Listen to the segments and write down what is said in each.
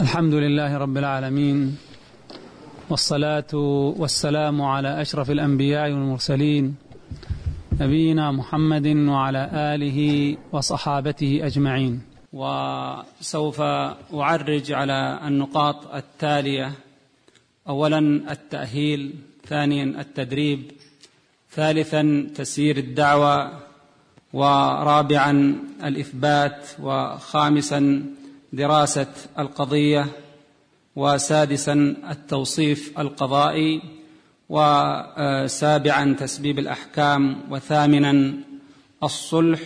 الحمد لله رب العالمين، والصلاة والسلام على أشرف الأنبياء والمرسلين نبينا محمد وعلى آله وصحابته أجمعين. وسوف أعرج على النقاط التالية: أولا التأهيل، ثانيا التدريب، ثالثا تسيير الدعوة، ورابعا الإثبات، وخامسا دراسة القضية، وسادسا التوصيف القضائي، وسابعا تسبيب الأحكام، وثامنا الصلح،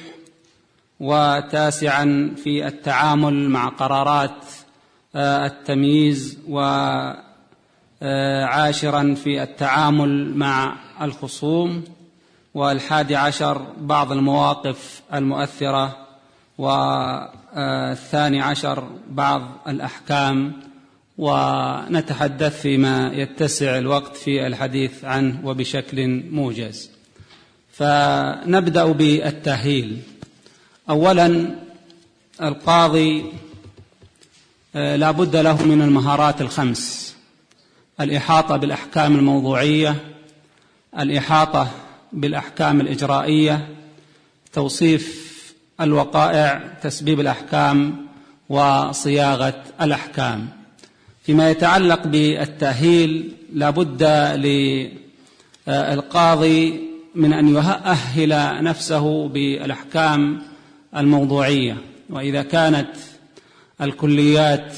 وتاسعا في التعامل مع قرارات التمييز، وعاشرا في التعامل مع الخصوم، والحادي عشر بعض المواقف المؤثرة، والثاني عشر بعض الأحكام، ونتحدث فيما يتسع الوقت في الحديث عنه وبشكل موجز. فنبدأ بالتأهيل. أولا القاضي لا بد له من المهارات الخمس: الإحاطة بالأحكام الموضوعية، الإحاطة بالأحكام الإجرائية، توصيف الوقائع، تسبيب الأحكام، وصياغة الأحكام. فيما يتعلق بالتأهيل لا بد للقاضي من أن يؤهل نفسه بالأحكام الموضوعية، وإذا كانت الكليات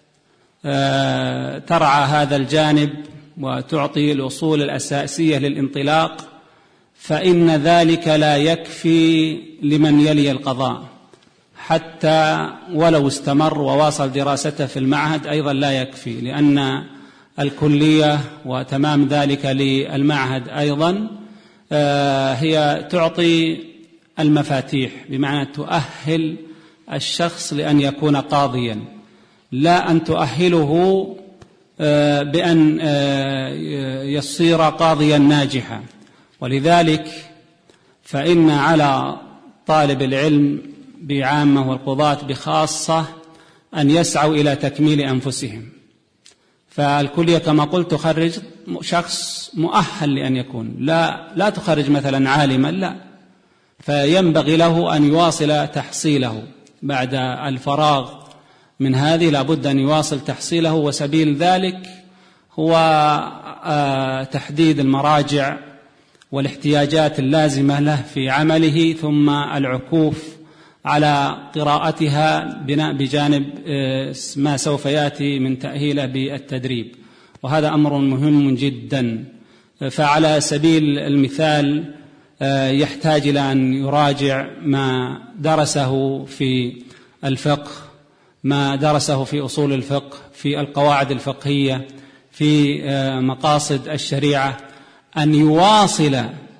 ترعى هذا الجانب وتعطي الأصول الأساسية للانطلاق، فإن ذلك لا يكفي لمن يلي القضاء، حتى ولو استمر وواصل دراسته في المعهد أيضا لا يكفي، لأن الكلية وتمام ذلك للمعهد أيضا هي تعطي المفاتيح، بمعنى تؤهل الشخص لأن يكون قاضيا، لا أن تؤهله بأن يصير قاضيا ناجحا. ولذلك فإن على طالب العلم بعامة والقضاة بخاصة أن يسعوا إلى تكميل أنفسهم. فالكلية كما قلت تخرج شخص مؤهل لأن يكون، لا تخرج مثلا عالما، لا، فينبغي له أن يواصل تحصيله بعد الفراغ من هذه، لا بد أن يواصل تحصيله، وسبيل ذلك هو تحديد المراجع والاحتياجات اللازمة له في عمله، ثم العكوف على قراءتها بجانب ما سوف يأتي من تأهيله بالتدريب، وهذا أمر مهم جدا. فعلى سبيل المثال يحتاج إلى أن يراجع ما درسه في الفقه، ما درسه في أصول الفقه، في القواعد الفقهية، في مقاصد الشريعة، أن يواصل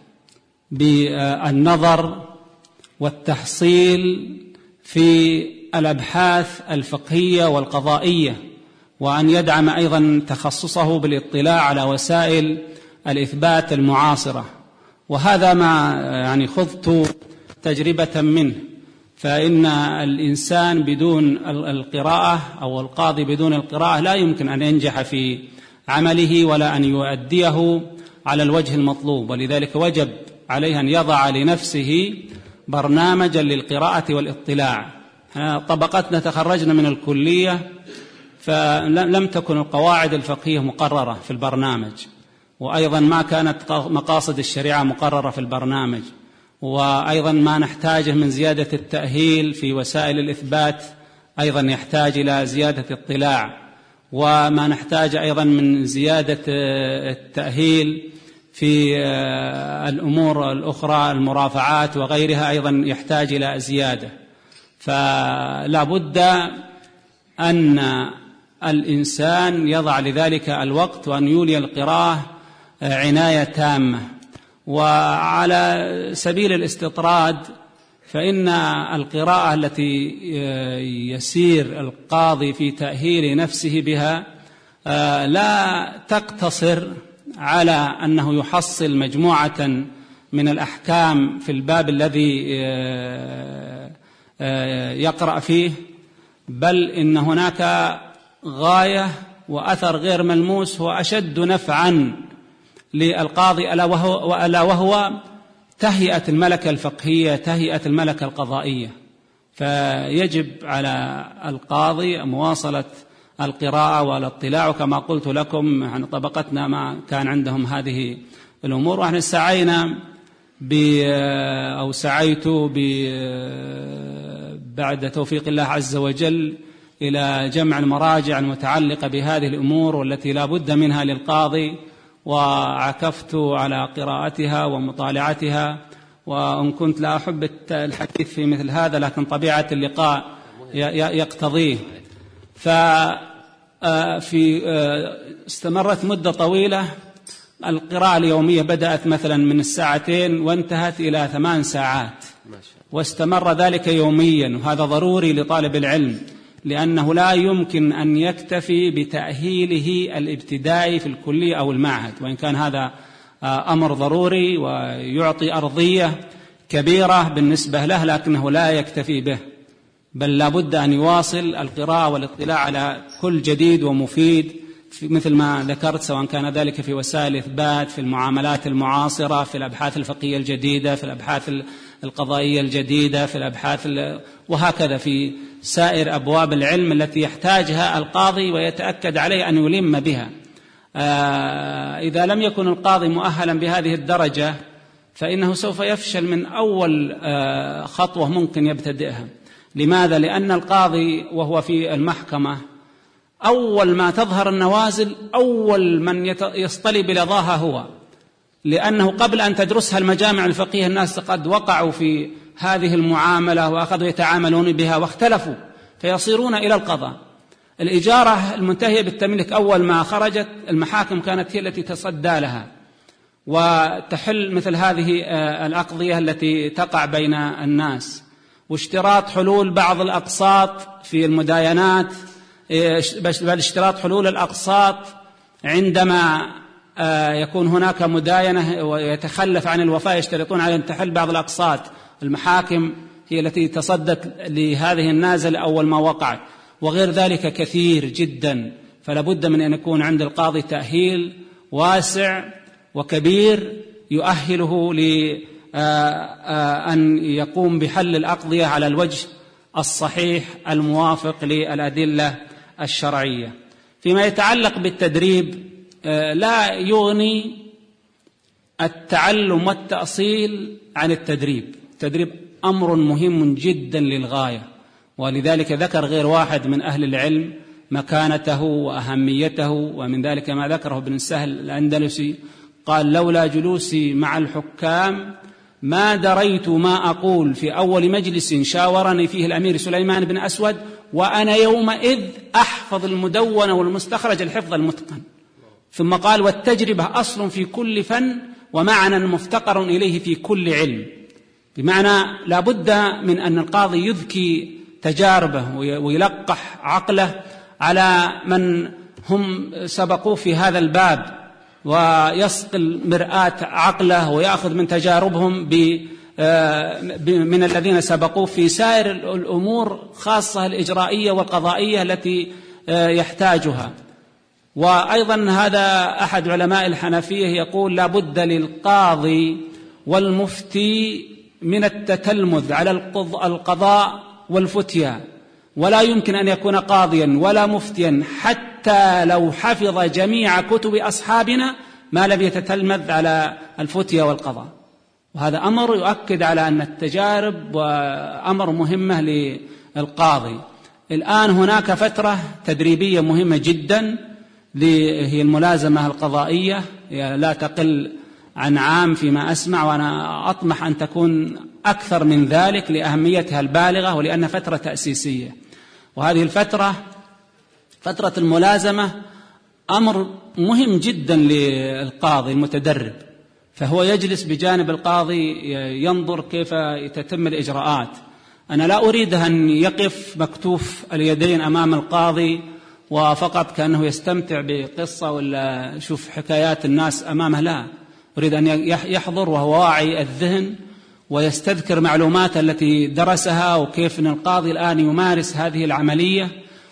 بالنظر والتحصيل في الأبحاث الفقهية والقضائية، وأن يدعم أيضا تخصصه بالاطلاع على وسائل الإثبات المعاصرة. وهذا ما خضت تجربة منه، فإن الإنسان بدون القراءة أو القاضي بدون القراءة لا يمكن أن ينجح في عمله ولا أن يؤديه على الوجه المطلوب. ولذلك وجب عليه أن يضع لنفسه برنامجا للقراءة والاطلاع. طبقتنا تخرجنا من الكلية فلم تكن القواعد الفقهية مقررة في البرنامج، وأيضا ما كانت مقاصد الشريعة مقررة في البرنامج، وأيضا ما نحتاجه من زيادة التأهيل في وسائل الإثبات أيضا يحتاج إلى زيادة اطلاع، وما نحتاج أيضا من زيادة التأهيل في الأمور الأخرى المرافعات وغيرها أيضا يحتاج إلى زيادة. فلا بد أن الإنسان يضع لذلك الوقت وأن يولي القراءة عناية تامة. وعلى سبيل الاستطراد فإن القراءة التي يسير القاضي في تأهيل نفسه بها لا تقتصر على أنه يحصل مجموعة من الأحكام في الباب الذي يقرأ فيه، بل إن هناك غاية وأثر غير ملموس هو أشد نفعا للقاضي، ألا وهو تهيئة الملكة الفقهية، تهيئة الملكة القضائية. فيجب على القاضي مواصلة القراءة والاطلاع، وكما قلت لكم عن طبقتنا ما كان عندهم هذه الأمور، ونحن سعينا أو سعيت بعد توفيق الله عز وجل إلى جمع المراجع المتعلقة بهذه الأمور والتي لا بد منها للقاضي، وعكفت على قراءتها ومطالعتها. وإن كنت لا أحب الحديث في مثل هذا، لكن طبيعة اللقاء يقتضيه. استمرت مدة طويلة. القراءة اليومية بدأت مثلا من 2 وانتهت إلى 8 ساعات، واستمر ذلك يوميا. وهذا ضروري لطالب العلم، لأنه لا يمكن أن يكتفي بتأهيله الابتدائي في الكلية أو المعهد، وإن كان هذا أمر ضروري ويعطي أرضية كبيرة بالنسبة له، لكنه لا يكتفي به، بل لا بد أن يواصل القراءة والاطلاع على كل جديد ومفيد، مثل ما ذكرت، سواء كان ذلك في وسائل الإثبات، في المعاملات المعاصرة، في الأبحاث الفقهية الجديدة، في الأبحاث القضائية الجديدة، في الأبحاث وهكذا في سائر أبواب العلم التي يحتاجها القاضي ويتأكد عليه أن يلم بها. إذا لم يكن القاضي مؤهلا بهذه الدرجة فإنه سوف يفشل من أول خطوة ممكن يبتدئها. لماذا؟ لأن القاضي وهو في المحكمة أول ما تظهر النوازل أول من يصطلي بلظاها هو، لأنه قبل أن تدرسها المجامع الفقهية الناس قد وقعوا في هذه المعاملة وأخذوا يتعاملون بها واختلفوا، فيصيرون إلى القضاء. الإجارة المنتهية بالتملك أول ما خرجت المحاكم كانت هي التي تصدى لها وتحل مثل هذه الأقضية التي تقع بين الناس، واشتراط حلول بعض الأقساط في المداينات، بل اشتراط حلول الأقساط عندما يكون هناك مداينة ويتخلف عن الوفاء، يشترطون على أن تحل بعض الأقساط. المحاكم هي التي تصدت لهذه النازلة أول ما وقعت، وغير ذلك كثير جدا. فلا بد من أن يكون عند القاضي تأهيل واسع وكبير يؤهله لأن يقوم بحل الأقضية على الوجه الصحيح الموافق للأدلة الشرعية. فيما يتعلق بالتدريب، لا يغني التعلم والتأصيل عن التدريب. التدريب أمر مهم جدا للغاية، ولذلك ذكر غير واحد من أهل العلم مكانته وأهميته، ومن ذلك ما ذكره ابن سهل الأندلسي، قال: لولا جلوسي مع الحكام ما دريت ما أقول في أول مجلس شاورني فيه الأمير سليمان بن أسود، وأنا يومئذ أحفظ المدون والمستخرج الحفظ المتقن. ثم قال: والتجربة أصل في كل فن ومعنى مفتقر إليه في كل علم. بمعنى لا بد من أن القاضي يذكي تجاربه ويلقح عقله على من هم سبقوا في هذا الباب، ويسقي المرآة عقله ويأخذ من تجاربهم من الذين سبقوا في سائر الأمور، خاصة الإجرائية والقضائية التي يحتاجها. وأيضا هذا أحد علماء الحنفية يقول: لا بد للقاضي والمفتي من التتلمذ على القضاء والفتيا، ولا يمكن أن يكون قاضيا ولا مفتيا حتى لو حفظ جميع كتب أصحابنا ما لم يتتلمذ على الفتيا والقضاء. وهذا أمر يؤكد على أن التجارب وأمر مهمة للقاضي. الآن هناك فترة تدريبية مهمة جدا، هي الملازمة القضائية، لا تقل عن عام فيما أسمع، وأنا أطمح أن تكون أكثر من ذلك لأهميتها البالغة ولأنها فترة تأسيسية. وهذه الفترة، فترة الملازمة، أمر مهم جدا للقاضي المتدرب، فهو يجلس بجانب القاضي ينظر كيف تتم الإجراءات. أنا لا أريد أن يقف مكتوف اليدين أمام القاضي وفقط كأنه يستمتع بقصة ولا يشوف حكايات الناس أمامه، لا، أريد أن يحضر وهو واعي الذهن ويستذكر معلومات التي درسها، وكيف أن القاضي الآن يمارس هذه العملية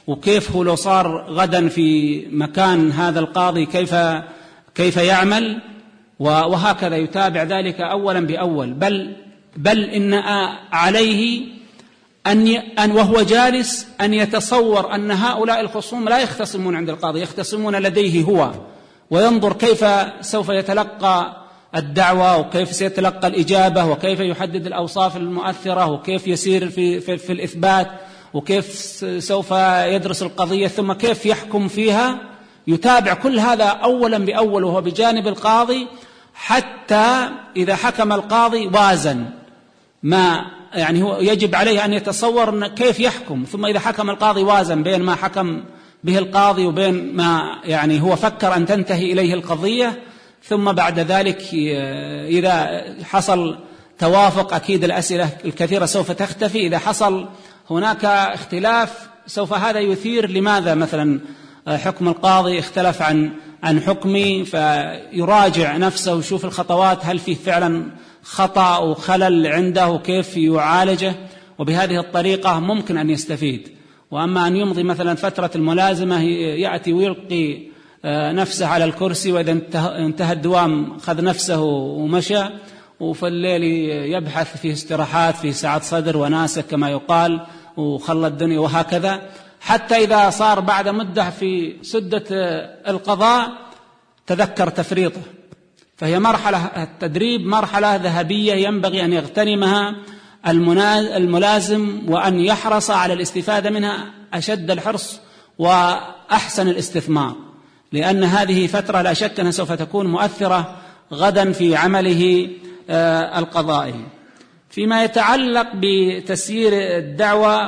وكيف هو لو صار غدا في مكان هذا القاضي كيف يعمل، وهكذا يتابع ذلك أولا بأول. بل إن عليه أن وهو جالس أن يتصور أن هؤلاء الخصوم لا يختصمون عند القاضي، يختصمون لديه هو، وينظر كيف سوف يتلقى الدعوة وكيف سيتلقى الإجابة وكيف يحدد الأوصاف المؤثرة وكيف يسير في الإثبات وكيف سوف يدرس القضية ثم كيف يحكم فيها. يتابع كل هذا أولا بأول وهو بجانب القاضي، حتى إذا حكم القاضي وازن ما يعني هو يجب عليه أن يتصور كيف يحكم، ثم إذا حكم القاضي وازن بين ما حكم به القاضي وبين ما يعني هو فكر أن تنتهي إليه القضية. ثم بعد ذلك إذا حصل توافق أكيد الأسئلة الكثيرة سوف تختفي. إذا حصل هناك اختلاف سوف هذا يثير لماذا مثلا حكم القاضي اختلف عن حكمي، فيراجع نفسه ويشوف الخطوات هل فيه فعلا خطأ وخلل عنده وكيف يعالجه، وبهذه الطريقة ممكن أن يستفيد. وأما أن يمضي مثلا فترة الملازمة يأتي ويلقي نفسه على الكرسي، وإذا انتهى الدوام خذ نفسه ومشى، وفي الليل يبحث في استراحات في ساعة صدر وناسك كما يقال وخلى الدنيا، وهكذا حتى إذا صار بعد مدة في سدة القضاء تذكر تفريطه. فهي مرحلة التدريب مرحلة ذهبية ينبغي أن يغتنمها الملازم وأن يحرص على الاستفادة منها أشد الحرص وأحسن الاستثمار، لأن هذه فترة لا شك أنها سوف تكون مؤثرة غدا في عمله القضائي. فيما يتعلق بتسيير الدعوة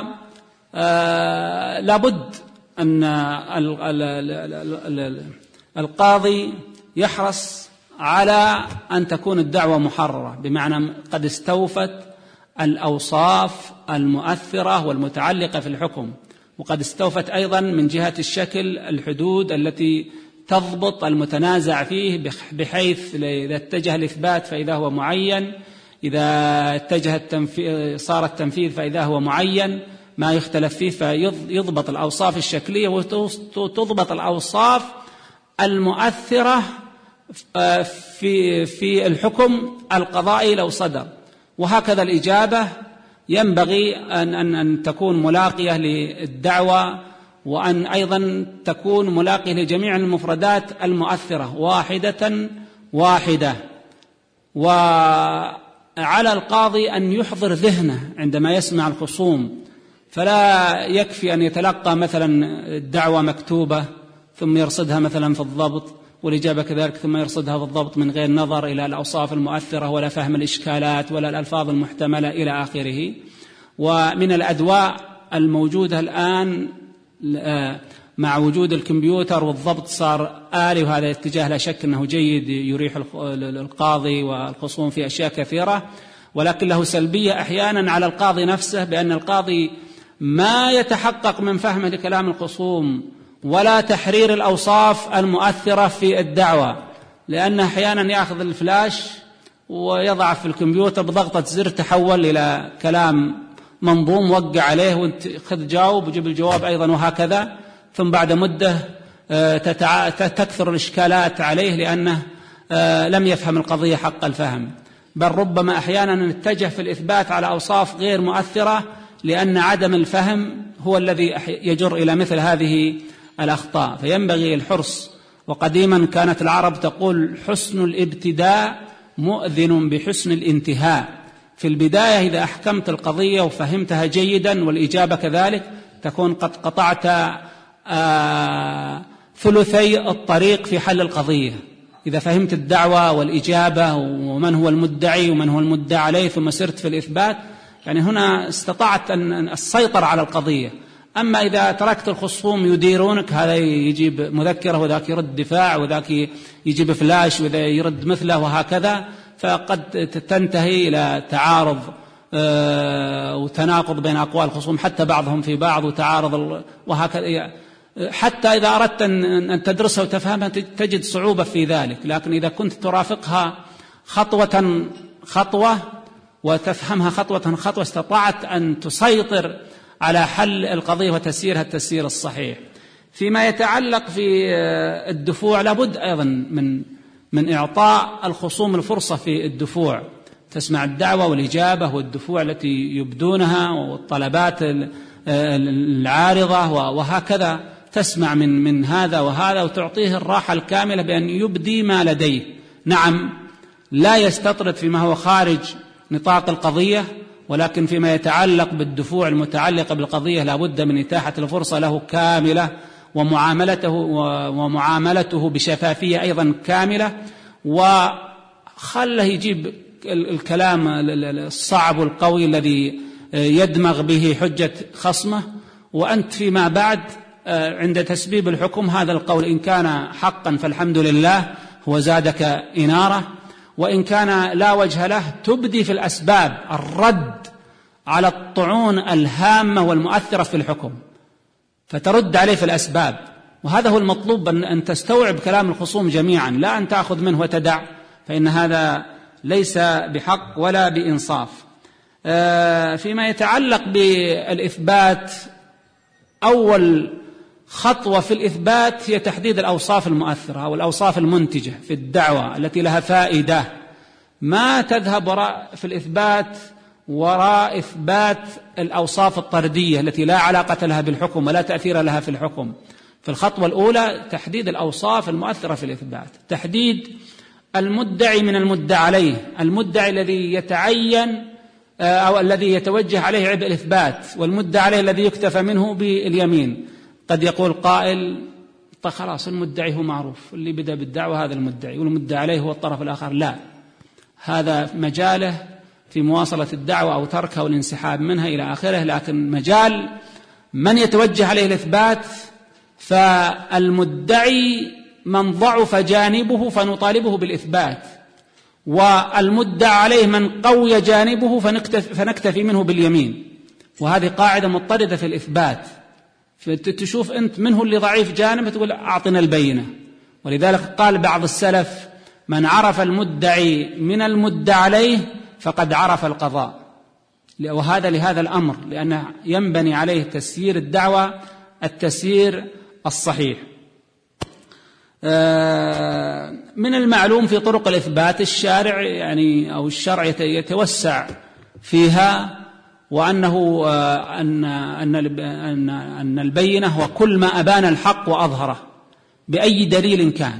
لابد أن القاضي يحرص على أن تكون الدعوة محررة، بمعنى قد استوفت الأوصاف المؤثرة والمتعلقة في الحكم، وقد استوفت أيضا من جهة الشكل الحدود التي تضبط المتنازع فيه، بحيث إذا اتجه الإثبات فإذا هو معين، إذا اتجه صار التنفيذ فإذا هو معين ما يختلف فيه، فيضبط الأوصاف الشكلية وتضبط الأوصاف المؤثرة في الحكم القضائي لو صدر. وهكذا الإجابة ينبغي أن تكون ملاقية للدعوة، وأن أيضا تكون ملاقية لجميع المفردات المؤثرة واحدة. وعلى القاضي أن يحضر ذهنه عندما يسمع الخصوم، فلا يكفي أن يتلقى مثلا الدعوة مكتوبة ثم يرصدها مثلا في الضبط، والإجابة كذلك ثم يرصدها في الضبط من غير نظر إلى الأوصاف المؤثرة ولا فهم الإشكالات ولا الألفاظ المحتملة إلى آخره. ومن الأدواء الموجودة الآن مع وجود الكمبيوتر والضبط صار آلي، وهذا الاتجاه لا شك أنه جيد يريح القاضي والخصوم في أشياء كثيرة، ولكن له سلبية أحيانا على القاضي نفسه، بأن القاضي ما يتحقق من فهمه لكلام الخصوم ولا تحرير الأوصاف المؤثرة في الدعوة، لأنه أحيانا يأخذ الفلاش ويضع في الكمبيوتر بضغطة زر تحول إلى كلام منظوم وقع عليه وانت خذ جاوب وجيب الجواب أيضا، وهكذا. ثم بعد مدة تكثر الإشكالات عليه لأنه لم يفهم القضية حق الفهم، بل ربما أحيانا نتجه في الإثبات على أوصاف غير مؤثرة، لأن عدم الفهم هو الذي يجر إلى مثل هذه الأخطاء. فينبغي الحرص. وقديما كانت العرب تقول حسن الابتداء مؤذن بحسن الانتهاء. في البداية إذا أحكمت القضية وفهمتها جيدا والإجابة كذلك تكون قد قطعت ثلثي الطريق في حل القضية. إذا فهمت الدعوة والإجابة ومن هو المدعي ومن هو المدعى عليه ثم سرت في الإثبات، يعني هنا استطعت أن السيطر على القضية. أما إذا تركت الخصوم يديرونك، هذا يجيب مذكرة وذاك يرد دفاع وذاك يجيب فلاش وذا يرد مثله وهكذا، فقد تنتهي إلى تعارض وتناقض بين أقوال الخصوم، حتى بعضهم في بعض وتعارض وهكذا. حتى إذا أردت أن تدرسها وتفهمها تجد صعوبة في ذلك، لكن إذا كنت ترافقها خطوة وتفهمها خطوة استطعت أن تسيطر على حل القضية وتسييرها التسيير الصحيح. فيما يتعلق في الدفوع لابد أيضا من إعطاء الخصوم الفرصة في الدفوع، تسمع الدعوة والإجابة والدفوع التي يبدونها والطلبات العارضة وهكذا، تسمع من هذا وهذا وتعطيه الراحة الكاملة بأن يبدي ما لديه. نعم، لا يستطرد فيما هو خارج نطاق القضية، ولكن فيما يتعلق بالدفوع المتعلقة بالقضية لابد من إتاحة الفرصة له كاملة، ومعاملته بشفافية أيضا كاملة، وخله يجيب الكلام الصعب والقوي الذي يدمغ به حجة خصمه، وأنت فيما بعد عند تسبيب الحكم هذا القول إن كان حقا فالحمد لله هو زادك إنارة، وإن كان لا وجه له تبدي في الأسباب الرد على الطعون الهامة والمؤثرة في الحكم، فترد عليه في الأسباب. وهذا هو المطلوب، أن تستوعب كلام الخصوم جميعا، لا أن تأخذ منه وتدع، فإن هذا ليس بحق ولا بإنصاف. فيما يتعلق بالإثبات، أول خطوة في الإثبات هي تحديد الأوصاف المؤثرة أو الأوصاف المنتجة في الدعوة التي لها فائدة. ما تذهب في الإثبات وراء إثبات الأوصاف الطردية التي لا علاقة لها بالحكم ولا تأثير لها في الحكم. في الخطوة الأولى تحديد الأوصاف المؤثرة في الإثبات، تحديد المدعي من المدعى عليه، المدعي الذي يتعين أو الذي يتوجه عليه عبء الإثبات، والمدعى عليه الذي يكتفى منه باليمين. قد يقول قائل خلاص المدعي هو معروف، اللي بدأ بالدعوة هذا المدعي، والمدعى عليه هو الطرف الآخر. لا، هذا مجاله في مواصلة الدعوة أو تركها والانسحاب منها إلى آخره، لكن مجال من يتوجه عليه الإثبات فالمدعي من ضعف جانبه فنطالبه بالإثبات، والمدعى عليه من قوي جانبه فنكتفي منه باليمين. وهذه قاعدة مضطردة في الإثبات، فتشوف أنت منه اللي ضعيف جانب تقول أعطنا البينة. ولذلك قال بعض السلف: من عرف المدعي من المدعى عليه فقد عرف القضاء. وهذا لهذا الأمر، لأنه ينبني عليه تسيير الدعوة التسيير الصحيح. من المعلوم في طرق الإثبات الشارع أو الشرع يتوسع فيها، وأنه أن البينة هو كل ما أبان الحق وأظهره بأي دليل كان،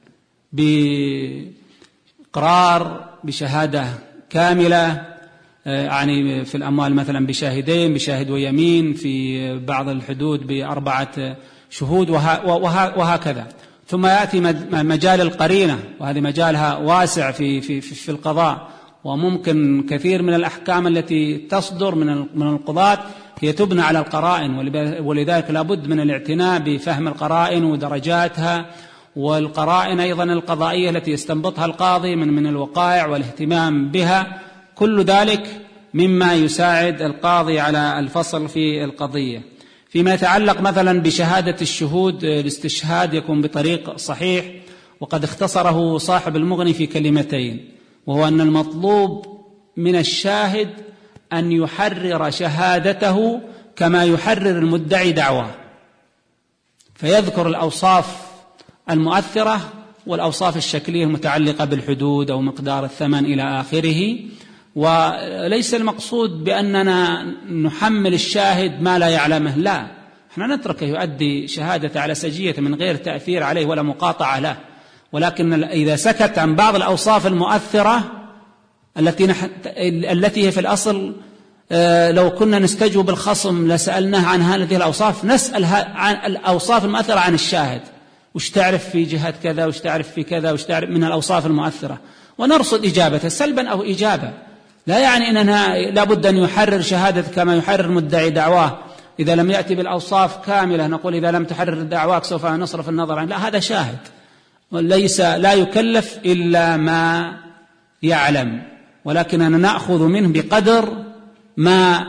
بإقرار، بشهادة كاملة، يعني في الأموال مثلا بشاهدين، بشاهد ويمين، في بعض الحدود ب4 شهود، وهكذا. ثم يأتي مجال القرينة، وهذه مجالها واسع في القضاء، وممكن كثير من الأحكام التي تصدر من القضاة هي تبنى على القرائن، ولذلك لابد من الاعتناء بفهم القرائن ودرجاتها، والقرائن أيضا القضائية التي يستنبطها القاضي من الوقائع والاهتمام بها. كل ذلك مما يساعد القاضي على الفصل في القضية. فيما يتعلق مثلا بشهادة الشهود، الاستشهاد يكون بطريق صحيح، وقد اختصره صاحب المغني في كلمتين، وهو أن المطلوب من الشاهد أن يحرر شهادته كما يحرر المدعي دعواه، فيذكر الأوصاف المؤثرة والأوصاف الشكلية المتعلقة بالحدود أو مقدار الثمن إلى آخره. وليس المقصود بأننا نحمل الشاهد ما لا يعلمه، لا، احنا نتركه يؤدي شهادة على سجية من غير تأثير عليه ولا مقاطعة له. ولكن إذا سكت عن بعض الأوصاف المؤثرة التي هي في الأصل لو كنا نستجوب الخصم لسألناه عن هذه الأوصاف، نسأل عن الأوصاف المؤثرة عن الشاهد، وش تعرف في جهة كذا، وش تعرف في كذا، وش تعرف من الأوصاف المؤثرة، ونرصد إجابته سلبا أو إيجابا. لا يعني أننا لابد أن يحرر شهادة كما يحرر مدعي دعواه. إذا لم يأتي بالأوصاف كاملة نقول إذا لم تحرر دعواك سوف نصرف النظر عنه، لا، هذا شاهد لا يكلف إلا ما يعلم، ولكننا نأخذ منه بقدر ما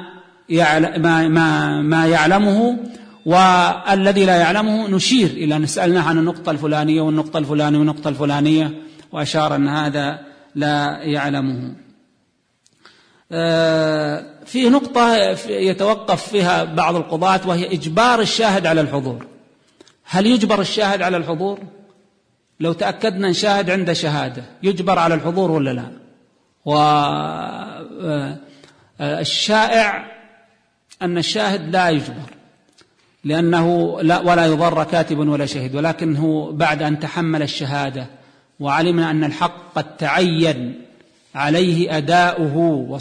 يعلمه، والذي لا يعلمه نشير إلى نسألنا عن النقطة الفلانية والنقطة الفلانية والنقطة الفلانية، وأشار أن هذا لا يعلمه. فيه نقطة يتوقف فيها بعض القضاة، وهي إجبار الشاهد على الحضور. هل يجبر الشاهد على الحضور؟ لو تأكدنا أن شاهد عنده شهادة يجبر على الحضور ولا لا؟ والشائع أن الشاهد لا يجبر، لأنه لا ولا يضر كاتب ولا شهيد، ولكنه بعد أن تحمل الشهادة وعلمنا أن الحق قد تعين عليه أداؤه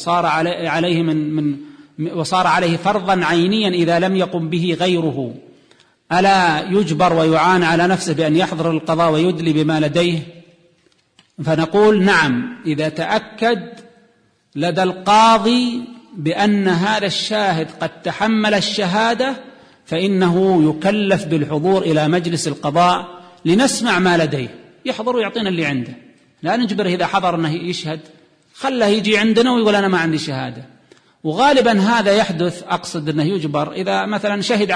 وصار عليه فرضا عينيا إذا لم يقم به غيره، ألا يجبر ويعان على نفسه بأن يحضر القضاء ويدلي بما لديه؟ فنقول نعم، إذا تأكد لدى القاضي بأن هذا الشاهد قد تحمل الشهادة فإنه يكلف بالحضور إلى مجلس القضاء لنسمع ما لديه، يحضر ويعطينا اللي عنده، لا نجبره إذا حضر أنه يشهد، خله يجي عندنا ويقول أنا ما عندي شهادة. وغالبا هذا يحدث، أقصد أنه يجبر إذا مثلا شهد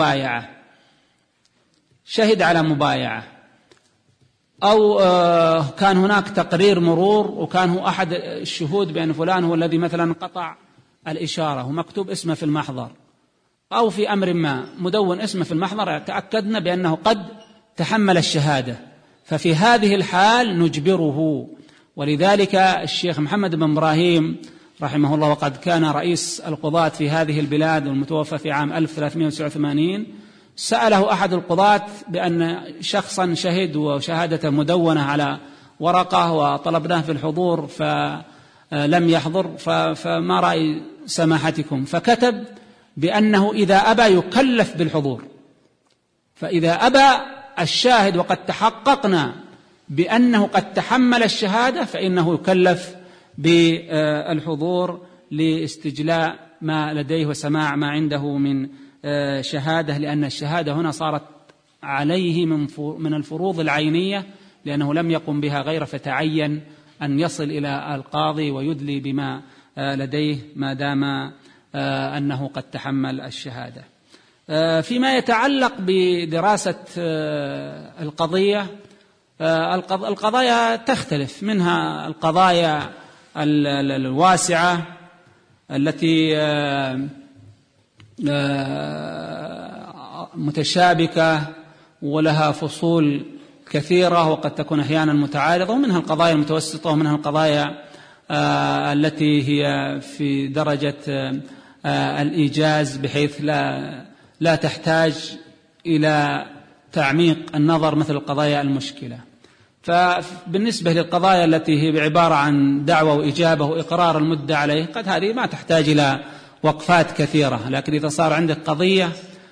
على مبايعة أو كان هناك تقرير مرور وكان هو أحد الشهود بأن فلان هو الذي مثلا قطع الإشارة ومكتوب اسمه في المحضر، أو في أمر ما مدون اسمه في المحضر، تأكدنا بأنه قد تحمل الشهادة، ففي هذه الحال نجبره. ولذلك الشيخ محمد بن إبراهيم رحمه الله، وقد كان رئيس القضاة في هذه البلاد والمتوفى في عام 1389، سأله أحد القضاة بأن شخصا شهد وشهادة مدونة على ورقة وطلبناه في الحضور فلم يحضر، فما رأي سماحتكم؟ فكتب بأنه إذا أبى يكلف بالحضور، فإذا أبى الشاهد وقد تحققنا بأنه قد تحمل الشهادة فإنه يكلف بالحضور لاستجلاء ما لديه وسماع ما عنده من شهادة، لأن الشهادة هنا صارت عليه من الفروض العينية، لأنه لم يقم بها غيره، فتعين أن يصل إلى القاضي ويدلي بما لديه ما دام أنه قد تحمل الشهادة. فيما يتعلق بدراسة القضية، القضايا تختلف، منها القضايا الواسعة التي متشابكة ولها فصول كثيرة وقد تكون أحيانا متعارضة، ومنها القضايا المتوسطة، ومنها القضايا التي هي في درجة الإيجاز بحيث لا تحتاج إلى تعميق النظر مثل القضايا المشكلة. فبالنسبة للقضايا التي هي عبارة عن دعوة وإجابة وإقرار المدعى عليه، قد هذه ما تحتاج إلى وقفات كثيرة، لكن إذا صار عندك قضية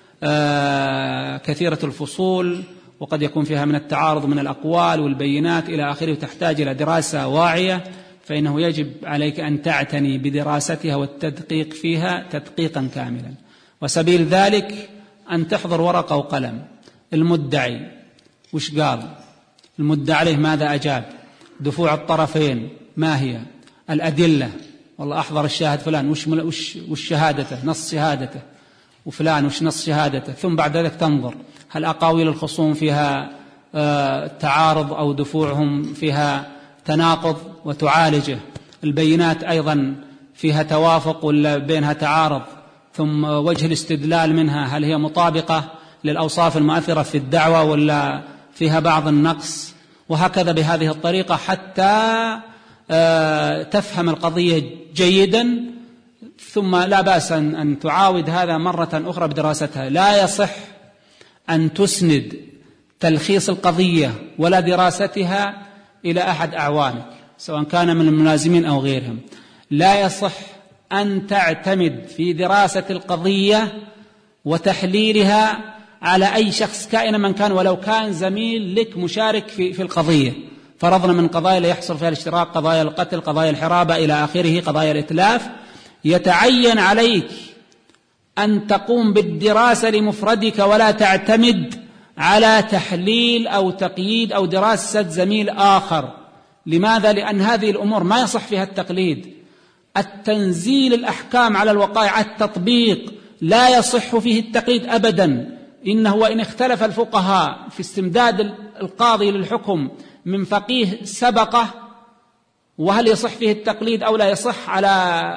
كثيرة الفصول وقد يكون فيها من التعارض من الأقوال والبينات إلى آخره وتحتاج إلى دراسة واعية، فإنه يجب عليك أن تعتني بدراستها والتدقيق فيها تدقيقا كاملا. وسبيل ذلك أن تحضر ورقة وقلم، المدعي وش قال، المدعى عليه ماذا أجاب، دفوع الطرفين ما هي، الأدلة، والله أحضر الشاهد فلان وش شهادته، نص شهادته، وفلان وش نص شهادته، ثم بعد ذلك تنظر هل أقاويل الخصوم فيها تعارض أو دفوعهم فيها تناقض وتعالجه، البينات أيضا فيها توافق ولا بينها تعارض، ثم وجه الاستدلال منها هل هي مطابقة للأوصاف المؤثرة في الدعوة ولا فيها بعض النقص، وهكذا بهذه الطريقة حتى تفهم القضية جيدا. ثم لا بأس أن تعاود هذا مرة أخرى بدراستها. لا يصح أن تسند تلخيص القضية ولا دراستها إلى أحد أعوانك سواء كان من الملازمين أو غيرهم. لا يصح أن تعتمد في دراسة القضية وتحليلها على أي شخص كائنا من كان، ولو كان زميل لك مشارك في القضية. فرضنا من قضايا لا يحصل فيها الاشتراك، قضايا القتل، قضايا الحرابة إلى آخره، قضايا الإتلاف، يتعين عليك أن تقوم بالدراسة لمفردك ولا تعتمد على تحليل أو تقييد أو دراسة زميل آخر. لماذا؟ لأن هذه الأمور ما يصح فيها التقليد. التنزيل الأحكام على الوقائع، التطبيق، لا يصح فيه التقليد أبدا. إنه وإن اختلف الفقهاء في استمداد القاضي للحكم من فقيه سبقه وهل يصح فيه التقليد أو لا يصح على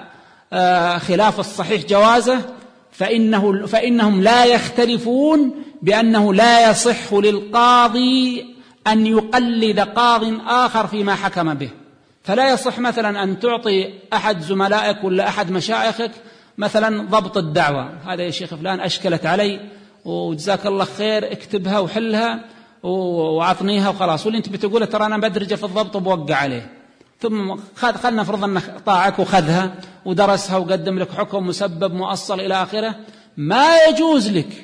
خلاف الصحيح جوازه، فإنهم لا يختلفون بأنه لا يصح للقاضي أن يقلد قاض آخر فيما حكم به. فلا يصح مثلا أن تعطي أحد زملائك ولا أحد مشايخك مثلا ضبط الدعوة، هذا يا شيخ فلان أشكلت علي وجزاك الله خير اكتبها وحلها وعطنيها وخلاص، واللي انت بتقوله ترى أنا بدرجة في الضبط وبوقع عليه، ثم خلنا نفرض أنه طاعك وخذها ودرسها وقدم لك حكم مسبب مؤصل إلى آخره. ما يجوز لك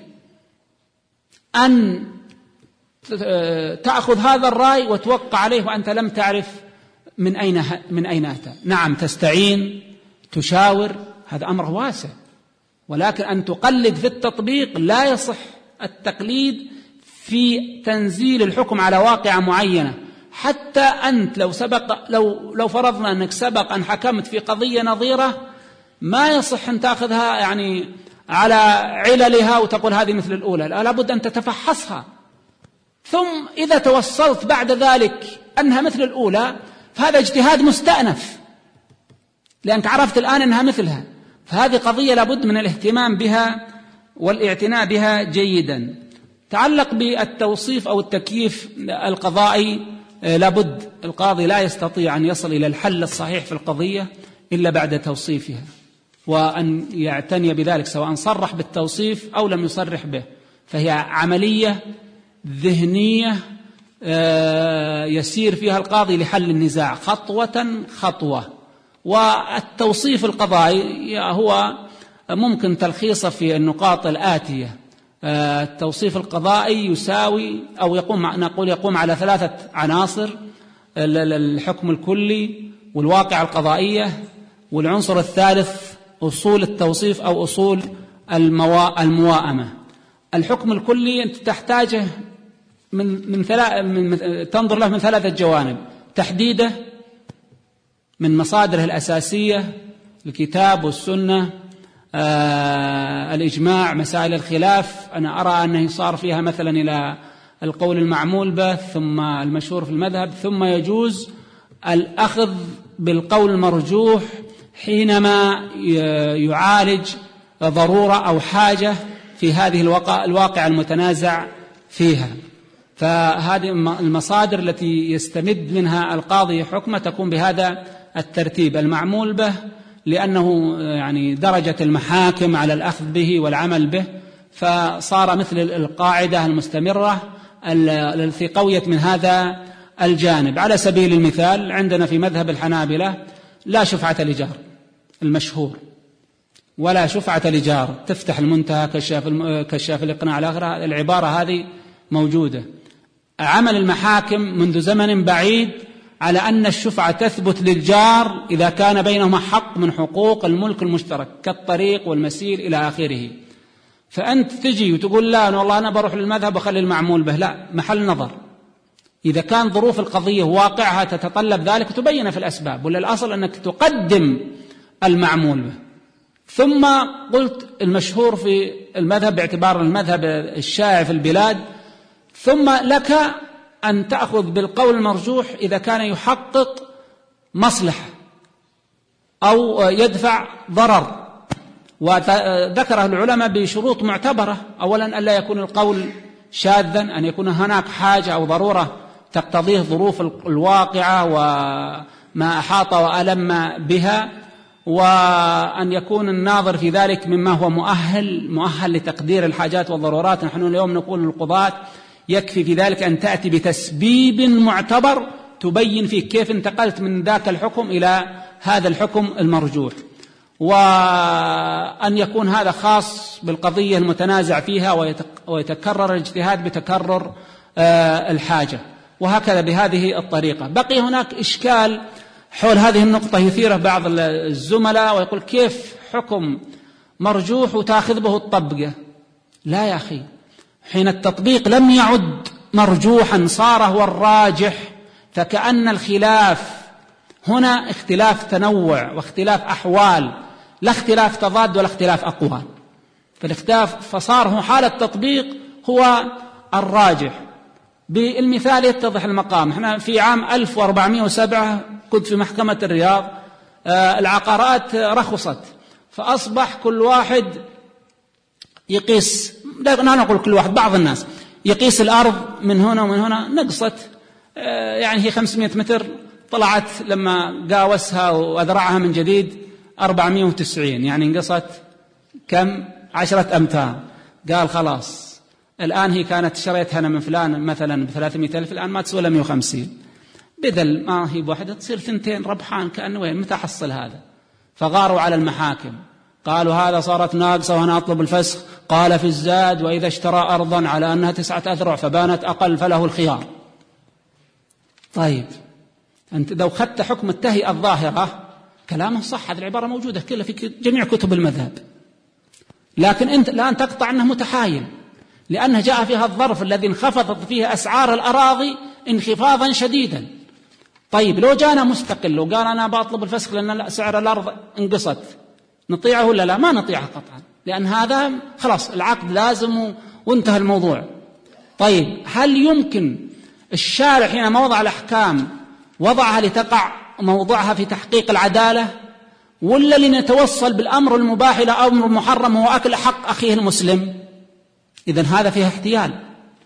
أن تأخذ هذا الرأي وتوقع عليه وأنت لم تعرف من أين أتى. نعم تستعين تشاور، هذا أمر واسع، ولكن أن تقلد في التطبيق لا يصح التقليد في تنزيل الحكم على واقعة معينة. حتى أنت لو فرضنا أنك سبق أن حكمت في قضية نظيرة، ما يصح أن تأخذها يعني على عللها وتقول هذه مثل الأولى، لا بد أن تتفحصها، ثم إذا توصلت بعد ذلك أنها مثل الأولى فهذا اجتهاد مستأنف، لأنك عرفت الآن أنها مثلها. فهذه قضية لابد من الاهتمام بها والاعتناء بها جيدا. تعلق بالتوصيف أو التكييف القضائي، لابد القاضي لا يستطيع أن يصل إلى الحل الصحيح في القضية إلا بعد توصيفها، وأن يعتني بذلك سواء صرح بالتوصيف أو لم يصرح به، فهي عملية ذهنية يسير فيها القاضي لحل النزاع خطوة خطوة. والتوصيف القضائي هو ممكن تلخيصه في النقاط الآتية. التوصيف القضائي يساوي أو يقوم على 3 عناصر: الحكم الكلي والواقع القضائية، والعنصر الثالث أصول التوصيف أو أصول المواءمة. الحكم الكلي أنت تحتاجه تنظر له من 3 جوانب: تحديده من مصادره الأساسية، الكتاب والسنة، الإجماع، مسائل الخلاف. أنا أرى أنه صار فيها مثلا إلى القول المعمول به ثم المشهور في المذهب، ثم يجوز الأخذ بالقول المرجوح حينما يعالج ضرورة أو حاجة في هذه الواقع المتنازع فيها. فهذه المصادر التي يستمد منها القاضي حكمه تكون بهذا الترتيب: المعمول به لأنه يعني درجة المحاكم على الأخذ به والعمل به، فصار مثل القاعدة المستمرة التي قويت من هذا الجانب. على سبيل المثال عندنا في مذهب الحنابلة لا شفعة لجار المشهور، ولا شفعة لجار، تفتح المنتهى كشاف الإقناع الآخرة، العبارة هذه موجودة. عمل المحاكم منذ زمن بعيد على أن الشفعة تثبت للجار إذا كان بينهما حق من حقوق الملك المشترك كالطريق والمسير إلى آخره. فأنت تجي وتقول لا والله أنا بروح للمذهب وخلي المعمول به، لا، محل نظر. إذا كان ظروف القضية واقعها تتطلب ذلك تبين في الأسباب، ولا الأصل أنك تقدم المعمول به. ثم قلت المشهور في المذهب باعتبار المذهب الشائع في البلاد، ثم لك أن تأخذ بالقول المرجوح إذا كان يحقق مصلحة أو يدفع ضرر. وذكره العلماء بشروط معتبرة: أولا أن لا يكون القول شاذا، أن يكون هناك حاجة أو ضرورة تقتضيه ظروف الواقعة وما أحاط وألم بها، وأن يكون الناظر في ذلك مما هو مؤهل لتقدير الحاجات والضرورات. نحن اليوم نقول للقضاة يكفي في ذلك أن تأتي بتسبيب معتبر تبين فيه كيف انتقلت من ذاك الحكم إلى هذا الحكم المرجوح، وأن يكون هذا خاص بالقضية المتنازع فيها ويتكرر الاجتهاد بتكرر الحاجة، وهكذا بهذه الطريقة. بقي هناك إشكال حول هذه النقطة يثيره بعض الزملاء ويقول كيف حكم مرجوح وتأخذ به الطبقة؟ لا يا أخي، حين التطبيق لم يعد مرجوحا صار هو الراجح، فكأن الخلاف هنا اختلاف تنوع واختلاف أحوال، لا اختلاف تضاد ولا اختلاف أقوال. فصار هو حال التطبيق هو الراجح. بالمثال يتضح المقام. احنا في عام 1407 كنت في محكمة الرياض، العقارات رخصت، فأصبح كل واحد يقيس، لا نقول كل واحد، بعض الناس يقيس الأرض من هنا ومن هنا، نقصت يعني هي 500 متر، طلعت لما قاوسها وأذرعها من جديد 490، يعني انقصت كم؟ 10 أمتار. قال خلاص الآن هي كانت شريتها أنا من فلان مثلا ب300,000، الآن ما تسوى إلا 150، بدل ما هي بواحدة تصير 2 ربحان، كأنه وين متى حصل هذا؟ فغاروا على المحاكم، قالوا هذا صارت ناقصة وأنا أطلب الفسخ. قال في الزاد: وإذا اشترى أرضا على أنها 9 أذرع فبانت أقل فله الخيار. طيب أنت لو أخذت حكم التهيئة الظاهرة كلامه صح، هذه العبارة موجودة كلها في جميع كتب المذهب، لكن أنت الآن تقطع أنه متحايل، لأنه جاء فيها الظرف الذي انخفضت فيه أسعار الأراضي انخفاضا شديدا. طيب لو جانا مستقل وقال أنا بطلب الفسخ لأن سعر الأرض انقصت، نطيعه ولا لا؟ ما نطيعه قطعا، لأن هذا خلاص العقد لازم وانتهى الموضوع. طيب هل يمكن الشارع حينما وضع الأحكام وضعها لتقع موضعها في تحقيق العدالة، ولا لنتوصل بالأمر المباح إلى أمر محرم هو أكل حق أخيه المسلم؟ إذن هذا فيها احتيال.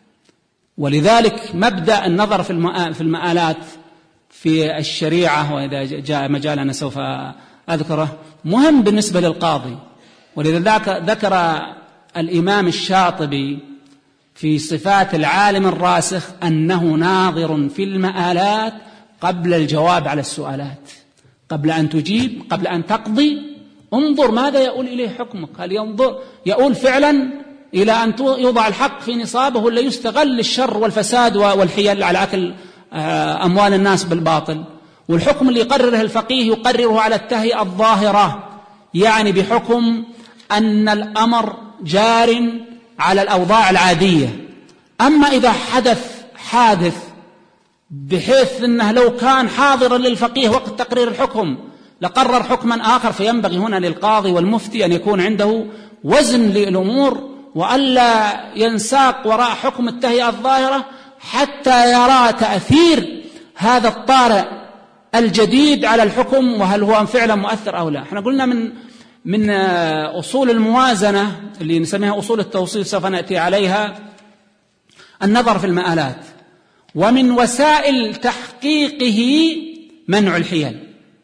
ولذلك مبدأ النظر في المآلات في الشريعة، وإذا جاء مجال أنا سوف أذكره، مهم بالنسبة للقاضي. ولذلك ذكر الإمام الشاطبي في صفات العالم الراسخ أنه ناظر في المآلات قبل الجواب على السؤالات. قبل أن تجيب، قبل أن تقضي، انظر ماذا يؤول إليه حكمك. هل يؤول فعلا إلى أن يوضع الحق في نصابه، ولا يستغل الشر والفساد والحيل على أكل أموال الناس بالباطل؟ والحكم اللي يقرره الفقيه يقرره على التهيئة الظاهرة، يعني بحكم أن الأمر جار على الأوضاع العادية. أما إذا حادث بحيث أنه لو كان حاضرا للفقيه وقت تقرير الحكم لقرر حكما آخر، فينبغي هنا للقاضي والمفتي أن يكون عنده وزن للأمور، وألا ينساق وراء حكم التهيئة الظاهرة حتى يرى تأثير هذا الطارئ الجديد على الحكم، وهل هو فعلا مؤثر أو لا. احنا قلنا من أصول الموازنة اللي نسميها أصول التوصيل، سوف نأتي عليها، النظر في المآلات. ومن وسائل تحقيقه منع الحيل.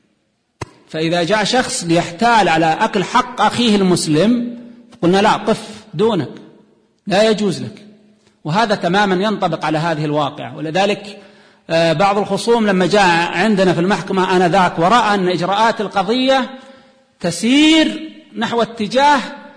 فإذا جاء شخص ليحتال على أكل حق أخيه المسلم قلنا لا، قف دونك، لا يجوز لك. وهذا تماما ينطبق على هذه الواقع. ولذلك بعض الخصوم لما جاء عندنا في المحكمة آنذاك ورأى أن إجراءات القضية تسير نحو اتجاه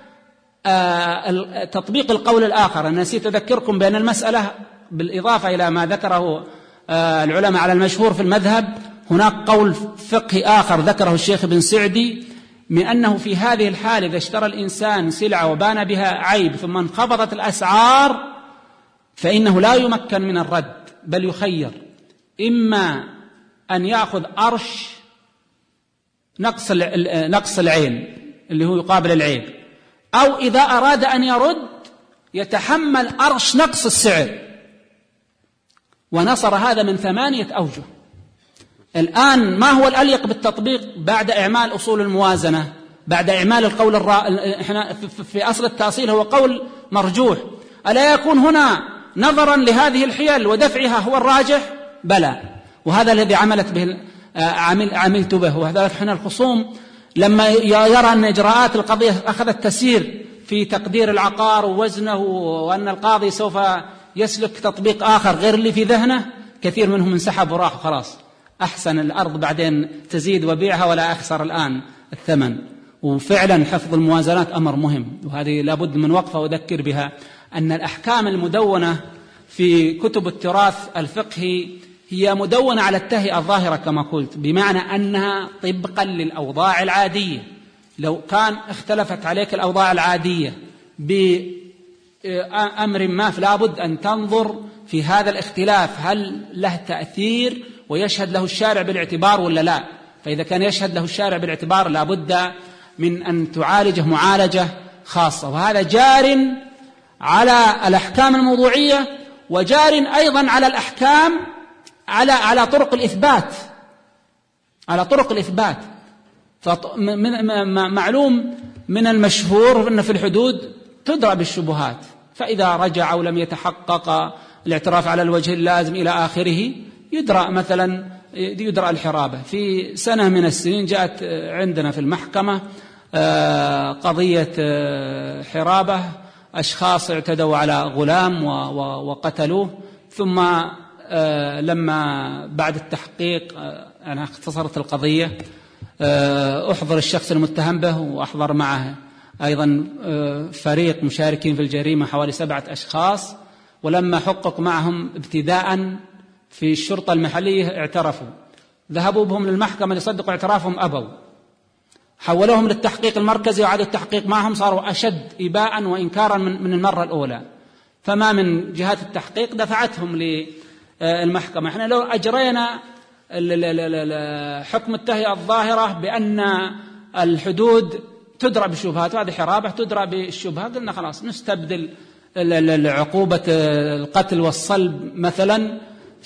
تطبيق القول الآخر. أنا نسيت أذكركم بأن المسألة بالإضافة إلى ما ذكره العلماء على المشهور في المذهب، هناك قول فقهي آخر ذكره الشيخ ابن سعدي، من أنه في هذه الحال إذا اشترى الإنسان سلعة وبان بها عيب ثم انخفضت الأسعار فإنه لا يمكن من الرد، بل يخير إما أن يأخذ أرش نقص العين اللي هو يقابل العيب، أو إذا أراد أن يرد يتحمل أرش نقص السعر. ونصر هذا من 8 أوجه. الآن ما هو الأليق بالتطبيق بعد إعمال أصول الموازنة، بعد إعمال القول إحنا في أصل التأصيل هو قول مرجوح، ألا يكون هنا نظرا لهذه الحيل ودفعها هو الراجح؟ بلى، وهذا الذي عملت به. وهذا احنا الخصوم لما يرى أن إجراءات القضية أخذت تسير في تقدير العقار ووزنه، وأن القاضي سوف يسلك تطبيق آخر غير اللي في ذهنه، كثير منهم انسحب وراح خلاص، أحسن الأرض بعدين تزيد وبيعها ولا أخسر الآن الثمن. وفعلا حفظ الموازنات أمر مهم، وهذه لابد من وقفة وأذكر بها، أن الأحكام المدونة في كتب التراث الفقهي هي مدونة على التهيئة الظاهرة كما قلت، بمعنى أنها طبقا للأوضاع العادية. لو كان اختلفت عليك الأوضاع العادية بأمر ما، فلابد أن تنظر في هذا الاختلاف هل له تأثير ويشهد له الشارع بالاعتبار ولا لا. فإذا كان يشهد له الشارع بالاعتبار لابد من أن تعالجه معالجة خاصة. وهذا جار على الأحكام الموضوعية، وجار أيضا على الأحكام على طرق الإثبات، على طرق الإثبات. معلوم من المشهور أن في الحدود تدرى بالشبهات، فإذا رجع أو لم يتحقق الاعتراف على الوجه اللازم إلى آخره يدرى مثلا يدرى الحرابة. في سنة من السنين جاءت عندنا في المحكمة قضية حرابة، أشخاص اعتدوا على غلام وقتلوه، ثم لما بعد التحقيق أنا اختصرت القضية أحضر الشخص المتهم به وأحضر معه أيضا فريق مشاركين في الجريمة حوالي 7 أشخاص، ولما حقق معهم ابتداء في الشرطة المحلية اعترفوا، ذهبوا بهم للمحكمة ليصدقوا اعترافهم أبوا، حولوهم للتحقيق المركزي وعادوا التحقيق معهم، صاروا أشد إباء وإنكارا من المرة الأولى، فما من جهات التحقيق دفعتهم للمحكمة. احنا لو أجرينا حكم التهيئة الظاهرة بأن الحدود تدرى بالشبهات وهذه حرابة تدرى بالشبهات، قلنا خلاص نستبدل عقوبة القتل والصلب مثلا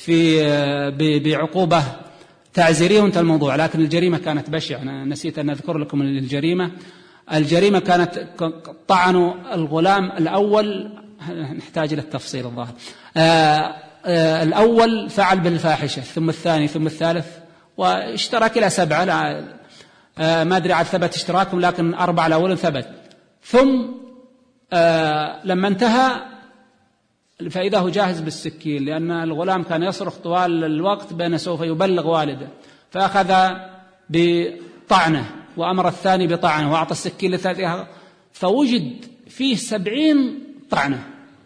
بعقوبة تعزيرية وانتهى الموضوع. لكن الجريمة كانت بشعة، أنا نسيت أن أذكر لكم الجريمة كانت طعنوا الغلام الأول، نحتاج إلى التفصيل الظاهر، الأول فعل بالفاحشة، ثم الثاني ثم الثالث، واشترك إلى 7، ما أدري عاد ثبت اشتراكهم، لكن 4 الأول ثبت. ثم لما انتهى فإذا هو جاهز بالسكين، لأن الغلام كان يصرخ طوال الوقت بأنه سوف يبلغ والده، فأخذ بطعنه وأمر الثاني بطعنه وأعطى السكين للثالث، فوجد فيه 70 طعنة.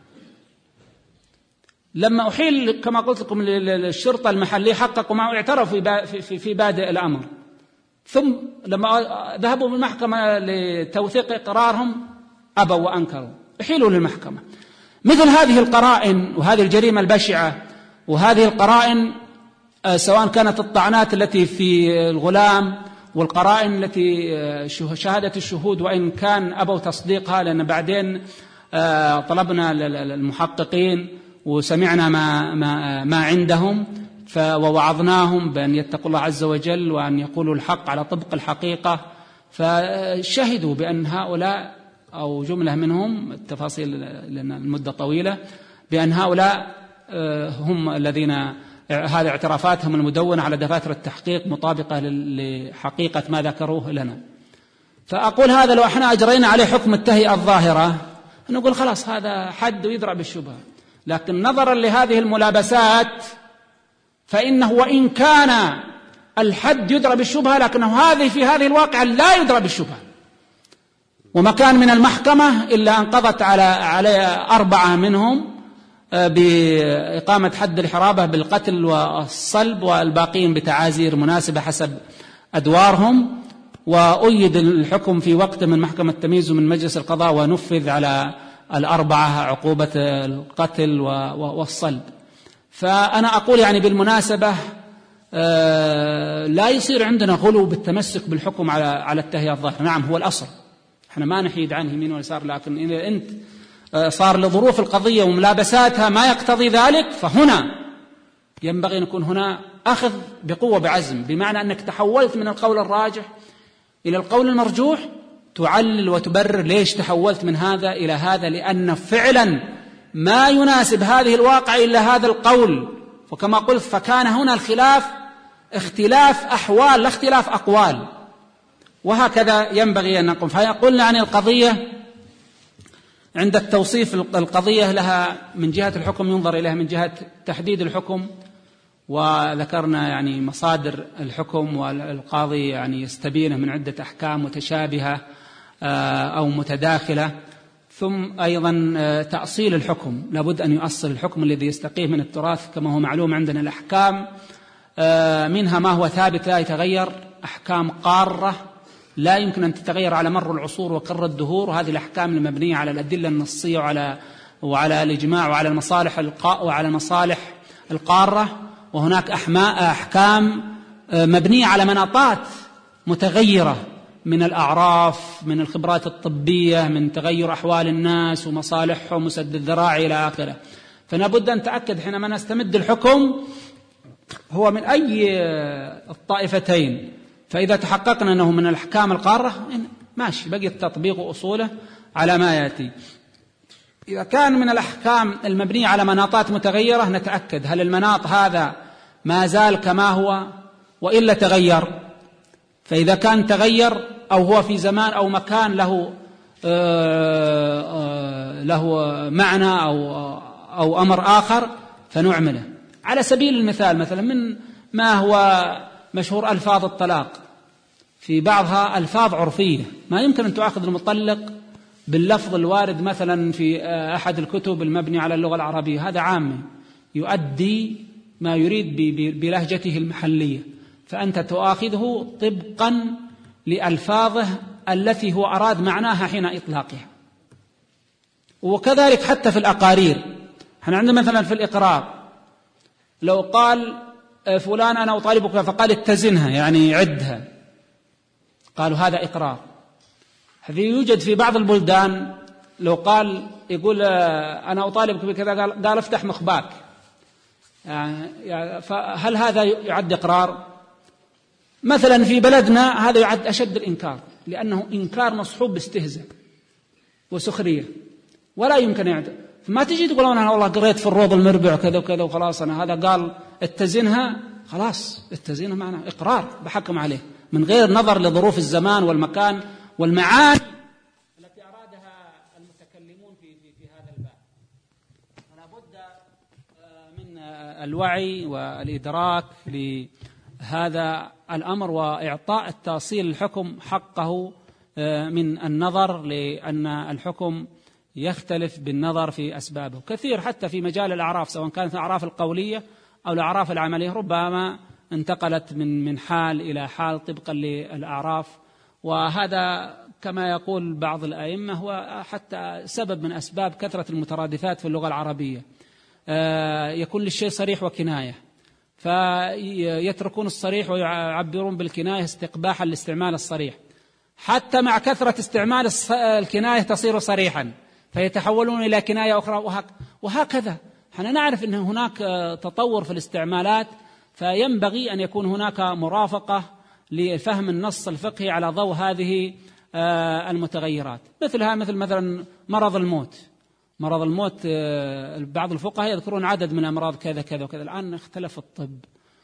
لما أحيل كما قلت لكم للشرطة المحلية حققوا معه، اعترفوا في بادئ الأمر، ثم لما ذهبوا بالمحكمة لتوثيق إقرارهم أبوا وأنكروا، احيلوا للمحكمة. مثل هذه القرائن وهذه الجريمة البشعة وهذه القرائن، سواء كانت الطعنات التي في الغلام والقرائن التي شهادة الشهود وإن كان أبوا تصديقها، لأن بعدين طلبنا المحققين وسمعنا ما عندهم ووعظناهم بأن يتقوا الله عز وجل وأن يقولوا الحق على طبق الحقيقة، فشهدوا بأن هؤلاء أو جملة منهم، التفاصيل لأن المدة طويلة، بأن هؤلاء هم الذين هذه اعترافاتهم المدونة على دفاتر التحقيق مطابقة لحقيقة ما ذكروه لنا. فأقول هذا لو احنا أجرينا عليه حكم التهيئة الظاهرة نقول خلاص هذا حد يدرى بالشبهة، لكن نظرا لهذه الملابسات فإنه وإن كان الحد يدرى بالشبهة لكنه في هذه الواقع لا يدرى بالشبهة، وما كان من المحكمة إلا أن قضت على 4 منهم بإقامة حد الحرابة بالقتل والصلب، والباقين بتعازير مناسبة حسب أدوارهم، وأيد الحكم في وقت من محكمة التمييز ومن مجلس القضاء، ونفذ على 4 عقوبة القتل والصلب. فأنا أقول يعني بالمناسبة لا يصير عندنا غلو بالتمسك بالحكم على التهيئة الظاهرة، نعم هو الأصل، احنا ما نحيد عنه يمين ويسار، لكن إذا أنت صار لظروف القضية وملابساتها ما يقتضي ذلك، فهنا ينبغي أن يكون هنا أخذ بقوة بعزم، بمعنى أنك تحولت من القول الراجح إلى القول المرجوح، تعلل وتبرر ليش تحولت من هذا إلى هذا، لأن فعلا ما يناسب هذه الواقع إلا هذا القول. وكما قلت فكان هنا الخلاف اختلاف أحوال لا اختلاف أقوال، وهكذا ينبغي أن نقوم. فقلنا عن القضية عند التوصيف القضية لها من جهة الحكم ينظر إليها من جهة تحديد الحكم، وذكرنا يعني مصادر الحكم، والقاضي يعني يستبينه من عدة أحكام متشابهة أو متداخلة. ثم أيضا تأصيل الحكم، لابد أن يؤصل الحكم الذي يستقيه من التراث. كما هو معلوم عندنا الأحكام منها ما هو ثابت لا يتغير، أحكام قارة لا يمكن أن تتغير على مر العصور وكر الدهور، وهذه الأحكام المبنية على الأدلة النصية وعلى الإجماع وعلى المصالح القارة. وهناك أحكام مبنية على مناطات متغيرة من الأعراف، من الخبرات الطبية، من تغير أحوال الناس ومصالحهم وسد الذراع إلى آخره. فنبد أن نتأكد حينما نستمد الحكم هو من أي الطائفتين، فإذا تحققنا أنه من الأحكام القارة ماشي، بقي التطبيق وأصوله على ما يأتي. إذا كان من الأحكام المبنية على مناطات متغيرة نتأكد هل المناط هذا ما زال كما هو وإلا تغير. فإذا كان تغير أو هو في زمان أو مكان له معنى أو أمر آخر فنعمله. على سبيل المثال مثلا من ما هو مشهور ألفاظ الطلاق، في بعضها ألفاظ عرفية ما يمكن أن تؤخذ المطلق باللفظ الوارد مثلا في أحد الكتب المبني على اللغة العربية، هذا عام يؤدي ما يريد بلهجته المحلية، فأنت تؤاخذه طبقا لألفاظه التي هو أراد معناها حين إطلاقها. وكذلك حتى في الأقارير، احنا عندنا مثلا في الإقرار لو قال فلان أنا أطالبك فقال اتزنها يعني عدها، قالوا هذا إقرار. هذه يوجد في بعض البلدان لو قال يقول أنا أطالبك بكذا قال افتح مخباك، يعني فهل هذا يعد إقرار؟ مثلا في بلدنا هذا يعد أشد الإنكار، لأنه إنكار مصحوب باستهزاء وسخرية ولا يمكن يعد. فما تجي تقول أنا والله قريت في الروض المربع كذا وكذا وخلاص أنا هذا قال اتزنها، خلاص اتزنها معناه إقرار بحكم عليه من غير نظر لظروف الزمان والمكان والمعاني التي أرادها المتكلمون في هذا الباب. فلا بد من الوعي والإدراك لهذا الأمر وإعطاء التأصيل الحكم حقه من النظر، لأن الحكم يختلف بالنظر في أسبابه. كثير حتى في مجال الأعراف سواء كانت الأعراف القولية أو الأعراف العملية ربما انتقلت من حال إلى حال طبقا للأعراف، وهذا كما يقول بعض الأئمة هو حتى سبب من أسباب كثرة المترادفات في اللغة العربية. يكون للشيء صريح وكناية، فيتركون الصريح ويعبرون بالكناية استقباحا لاستعمال الصريح، حتى مع كثرة استعمال الكناية تصير صريحا فيتحولون إلى كناية أخرى وهكذا. حنا نعرف أن هناك تطور في الاستعمالات، فينبغي أن يكون هناك مرافقة لفهم النص الفقهي على ضوء هذه المتغيرات. مثلا مرض الموت. بعض الفقهاء يذكرون عدد من أمراض كذا كذا وكذا. الآن اختلف الطب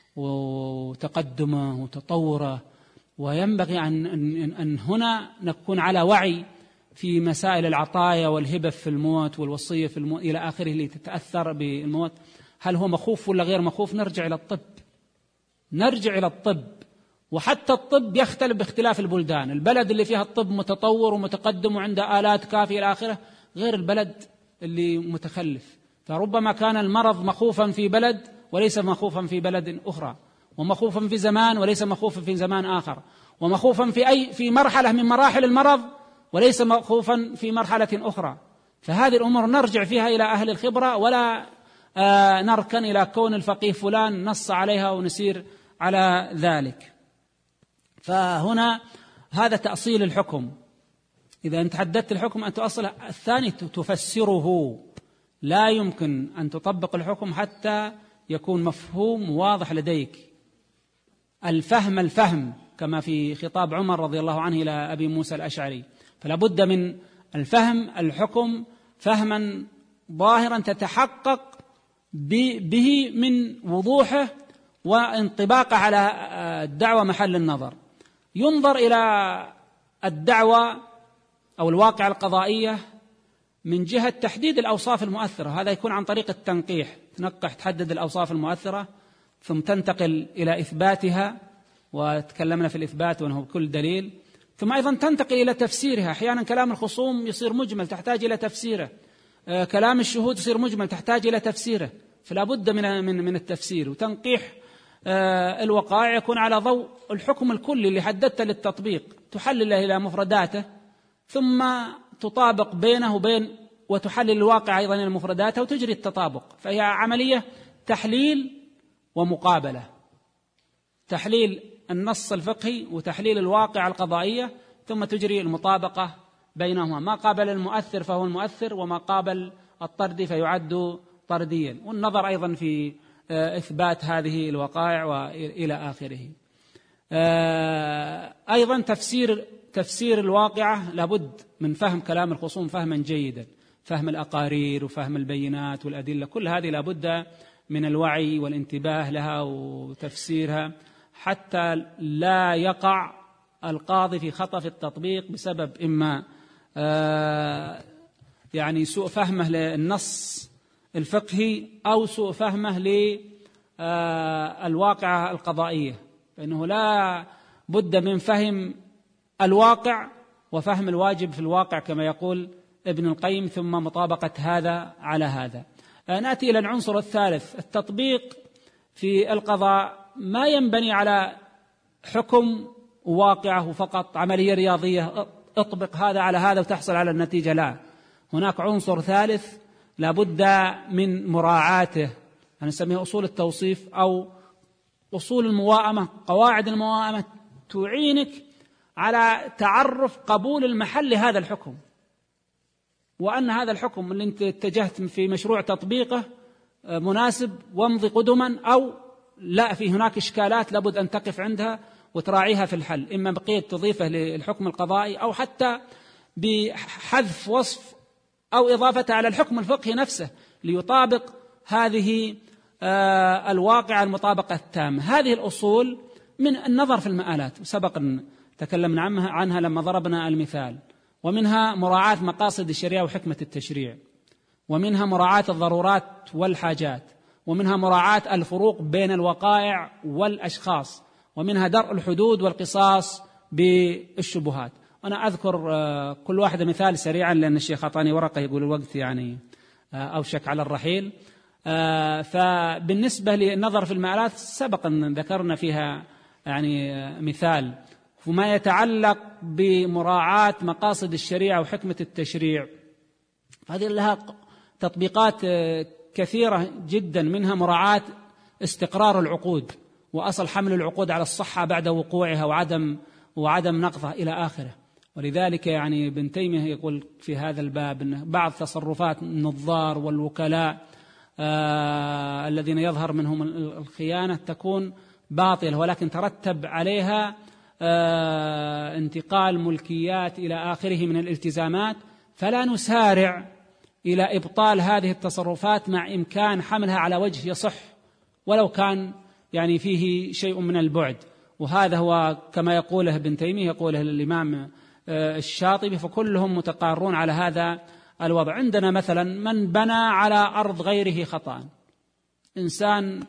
وتقدمه وتطوره، وينبغي أن هنا نكون على وعي في مسائل العطايا والهبة في الموت والوصية في الموت إلى آخره اللي تتأثر بالموت، هل هو مخوف ولا غير مخوف؟ نرجع إلى الطب. وحتى الطب يختلف باختلاف البلدان. البلد اللي فيها الطب متطور ومتقدم وعنده آلات كافية إلى آخره غير البلد اللي متخلف. فربما كان المرض مخوفا في بلد وليس مخوفا في بلد أخرى، ومخوفا في زمان وليس مخوفا في زمان آخر، ومخوفا في مرحلة من مراحل المرض وليس مخوفا في مرحلة أخرى. فهذه الأمور نرجع فيها إلى أهل الخبرة، ولا نركن إلى كون الفقيه فلان نص عليها ونسير على ذلك. فهنا هذا تأصيل الحكم. إذا أنت حددت الحكم أن تؤصله. الثاني تفسره. لا يمكن أن تطبق الحكم حتى يكون مفهوم واضح لديك. الفهم كما في خطاب عمر رضي الله عنه إلى أبي موسى الأشعري. فلا بد من الفهم الحكم فهما ظاهرا تتحقق به من وضوحه وانطباقه على الدعوة محل النظر. ينظر إلى الدعوة أو الواقع القضائية من جهة تحديد الأوصاف المؤثرة. هذا يكون عن طريق التنقيح، تنقح تحدد الأوصاف المؤثرة ثم تنتقل إلى إثباتها، وتكلمنا في الإثبات وأنه بكل دليل. ثم أيضا تنتقل إلى تفسيرها. أحيانا كلام الخصوم يصير مجمل تحتاج إلى تفسيره، كلام الشهود يصير مجمل تحتاج إلى تفسيره، فلا بد من التفسير. وتنقيح الوقائع يكون على ضوء الحكم الكلي اللي حددته للتطبيق، تحلله إلى مفرداته ثم تطابق بينه وبين وتحلل الواقع أيضا إلى مفرداته وتجري التطابق. فهي عملية تحليل ومقابلة، تحليل النص الفقهي وتحليل الواقع القضائية، ثم تجري المطابقة بينهما. ما قابل المؤثر فهو المؤثر، وما قابل الطردي فيعد طرديا. والنظر أيضا في إثبات هذه الوقائع وإلى آخره. أيضا تفسير الواقعة لابد من فهم كلام الخصوم فهما جيدا، فهم الأقارير وفهم البينات والأدلة، كل هذه لابد من الوعي والانتباه لها وتفسيرها، حتى لا يقع القاضي في خطأ في التطبيق بسبب إما يعني سوء فهمه للنص الفقهي أو سوء فهمه للواقعة القضائية، فإنه لا بد من فهم الواقع وفهم الواجب في الواقع كما يقول ابن القيم، ثم مطابقة هذا على هذا. نأتي إلى العنصر الثالث، التطبيق في القضاء ما ينبني على حكم واقعه فقط، عملية رياضية اطبق هذا على هذا وتحصل على النتيجة، لا، هناك عنصر ثالث لابد من مراعاته، نسميه أصول التوصيف أو أصول المواءمة، قواعد المواءمة تعينك على تعرف قبول المحل لهذا الحكم، وأن هذا الحكم اللي أنت اتجهت في مشروع تطبيقه مناسب وامضي قدما، أو لا، في هناك إشكالات لابد أن تقف عندها وتراعيها في الحل، إما بقية تضيفه للحكم القضائي أو حتى بحذف وصف أو إضافته على الحكم الفقهي نفسه ليطابق هذه الواقع المطابقة التامة. هذه الأصول من النظر في المآلات، وسبق أن تكلمنا عنها لما ضربنا المثال، ومنها مراعاة مقاصد الشريعة وحكمة التشريع، ومنها مراعاة الضرورات والحاجات، ومنها مراعاة الفروق بين الوقائع والأشخاص، ومنها درء الحدود والقصاص بالشبهات. أنا أذكر كل واحدة مثال سريعا لأن الشيخ أعطاني ورقة يقول الوقت يعني أوشك على الرحيل. فبالنسبة للنظر في المآلات سبق أن ذكرنا فيها يعني مثال، وما يتعلق بمراعاة مقاصد الشريعة وحكمة التشريع هذه لها تطبيقات كثيرة جدا، منها مراعاة استقرار العقود وأصل حمل العقود على الصحة بعد وقوعها وعدم نقضها إلى آخره. ولذلك يعني ابن تيمية يقول في هذا الباب أن بعض تصرفات النظار والوكلاء الذين يظهر منهم الخيانة تكون باطلة، ولكن ترتب عليها انتقال ملكيات إلى آخره من الالتزامات، فلا نسارع إلى إبطال هذه التصرفات مع إمكان حملها على وجه يصح ولو كان يعني فيه شيء من البعد. وهذا هو كما يقوله ابن تيمية، يقوله الإمام الشاطبي، فكلهم متقارون على هذا الوضع. عندنا مثلا من بنى على أرض غيره خطأ، إنسان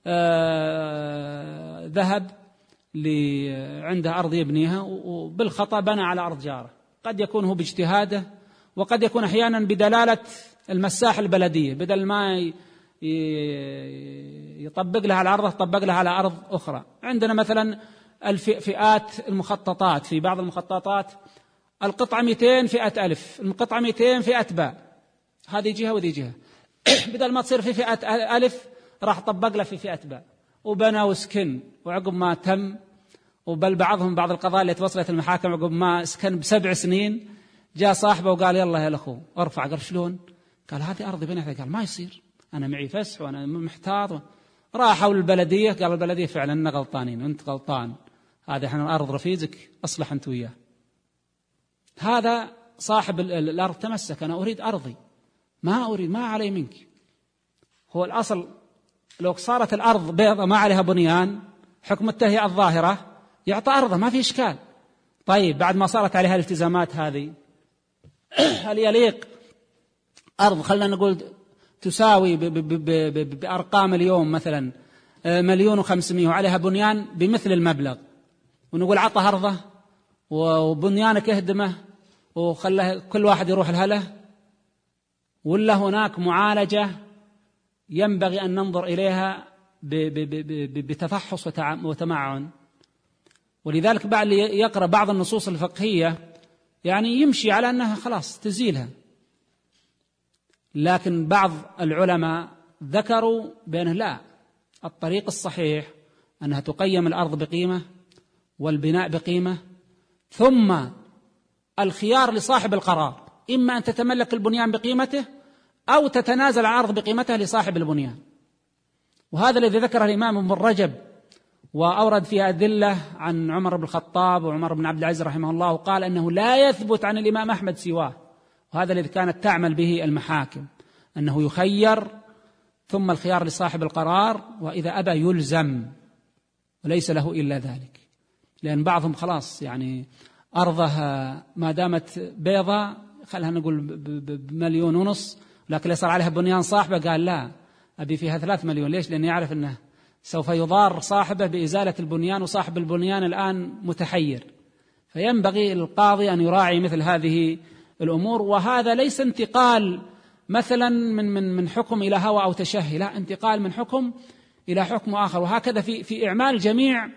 ذهب عنده أرض يبنيها وبالخطأ بنى على أرض جاره، قد يكون هو باجتهاده، وقد يكون أحيانا بدلالة المساح البلدية، بدل ما يطبق لها على أرضه طبق لها على أرض أخرى. عندنا مثلا الفئات المخططات، في بعض المخططات القطعة 200 فئة ألف، القطعة 200 فئة باء، هذه جهة وذي جهة، بدل ما تصير في فئة ألف راح طبق له في فئة باء، وبنى وسكن، وعقب ما تم، وبل بعض القضايا اللي توصلت المحاكم عقب ما سكن ب7 سنين جاء صاحبه وقال يلا يا الأخو ارفع. قال شلون؟ قال هذه أرضي بنيتها. قال ما يصير، أنا معي فسح وأنا محتاط. راحوا للبلدية، قال البلدية فعلا أننا غلطانين وأنت غلطان، هذا احنا أرض رفيقك أصلح أنت وياه. هذا صاحب الأرض تمسك، أنا أريد أرضي، ما علي منك. هو الأصل لو صارت الأرض بيضة ما عليها بنيان، حكم التهيئة الظاهرة يعطى أرضه ما في إشكال. طيب بعد ما صارت عليها الالتزامات هذه، هل يليق أرض خلنا نقول تساوي بأرقام اليوم مثلا 1,500,000 وعليها بنيان بمثل المبلغ، ونقول عطى أرضه وبنيانك اهدمه وخله كل واحد يروح لهله؟ ولا هناك معالجة ينبغي أن ننظر إليها بتفحص وتمعن؟ ولذلك بعد يقرأ بعض النصوص الفقهية يعني يمشي على أنها خلاص تزيلها، لكن بعض العلماء ذكروا بأنه لا، الطريق الصحيح أنها تقيم الأرض بقيمة والبناء بقيمة، ثم الخيار لصاحب القرار، إما أن تتملك البنيان بقيمته أو تتنازل عن الأرض بقيمتها لصاحب البنيان. وهذا الذي ذكره الإمام ابن رجب وأورد فيها أدلة عن عمر بن الخطاب وعمر بن عبد العزيز رحمه الله، وقال أنه لا يثبت عن الإمام أحمد سواه، وهذا الذي كانت تعمل به المحاكم، أنه يخير ثم الخيار لصاحب القرار، وإذا أبى يلزم وليس له إلا ذلك. لأن بعضهم خلاص يعني أرضها ما دامت بيضة خلها نقول ب1.5 مليون، لكن صار عليها بنيان صاحبه قال لا أبي فيها 3 مليون. ليش؟ لأنه يعرف أنه سوف يضار صاحبه بإزالة البنيان، وصاحب البنيان الآن متحير. فينبغي القاضي أن يراعي مثل هذه الأمور، وهذا ليس انتقال مثلا من حكم إلى هوى أو تشهي، لا، انتقال من حكم إلى حكم آخر. وهكذا في إعمال جميع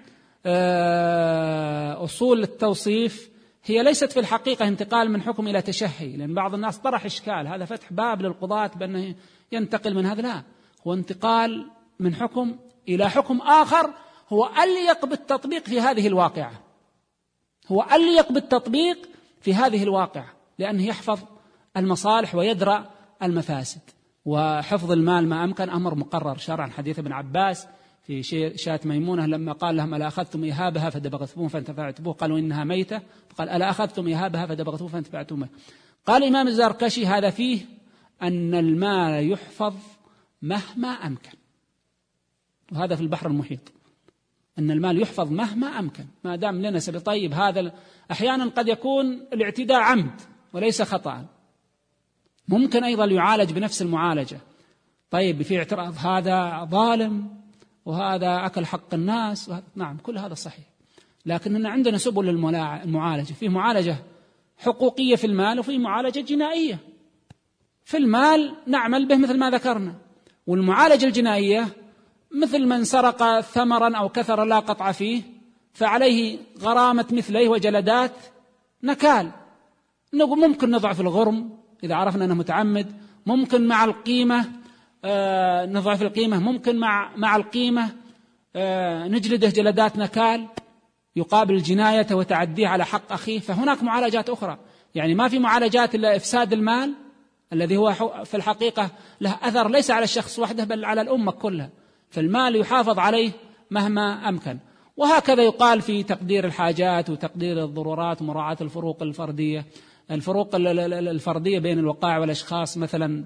أصول التوصيف، هي ليست في الحقيقة انتقال من حكم إلى تشهي، لأن بعض الناس طرح إشكال هذا فتح باب للقضاة بأنه ينتقل من هذا، لا، هو انتقال من حكم إلى حكم آخر هو أليق بالتطبيق في هذه الواقعة، هو أليق بالتطبيق في هذه الواقعة، لأنه يحفظ المصالح ويدرأ المفاسد. وحفظ المال ما أمكن أمر مقرر شرعا. حديث ابن عباس في شاة ميمونة لما قال لهم ألا أخذتم إهابها فدبغتموه فانتفعتموه، قالوا إنها ميتة، فقال ألا أخذتم إهابها فدبغتموه فانتفعتموه. قال الإمام الزركشي هذا فيه أن المال يحفظ مهما أمكن، وهذا في البحر المحيط، أن المال يحفظ مهما أمكن ما دام لنا سبيل. طيب هذا أحيانا قد يكون الاعتداء عمد وليس خطأ، ممكن أيضا يعالج بنفس المعالجة. طيب في اعتراض هذا ظالم وهذا أكل حق الناس، نعم كل هذا صحيح، لكننا عندنا سبل المعالجة، في معالجة حقوقية في المال وفي معالجة جنائية. في المال نعمل به مثل ما ذكرنا، والمعالجة الجنائية مثل من سرق ثمرا أو كثر لا قطع فيه فعليه غرامة مثليه وجلدات نكال. نقول ممكن نضعف الغرم إذا عرفنا أنه متعمد، ممكن مع القيمة نضعف القيمة، ممكن مع القيمة نجلده جلدات نكال يقابل الجناية وتعديه على حق أخيه. فهناك معالجات أخرى، يعني ما في معالجات إلا إفساد المال الذي هو في الحقيقة له أثر ليس على الشخص وحده بل على الأمة كلها، فالمال يحافظ عليه مهما أمكن. وهكذا يقال في تقدير الحاجات وتقدير الضرورات ومراعاة الفروق الفردية. الفروق الفردية بين الوقائع والأشخاص مثلا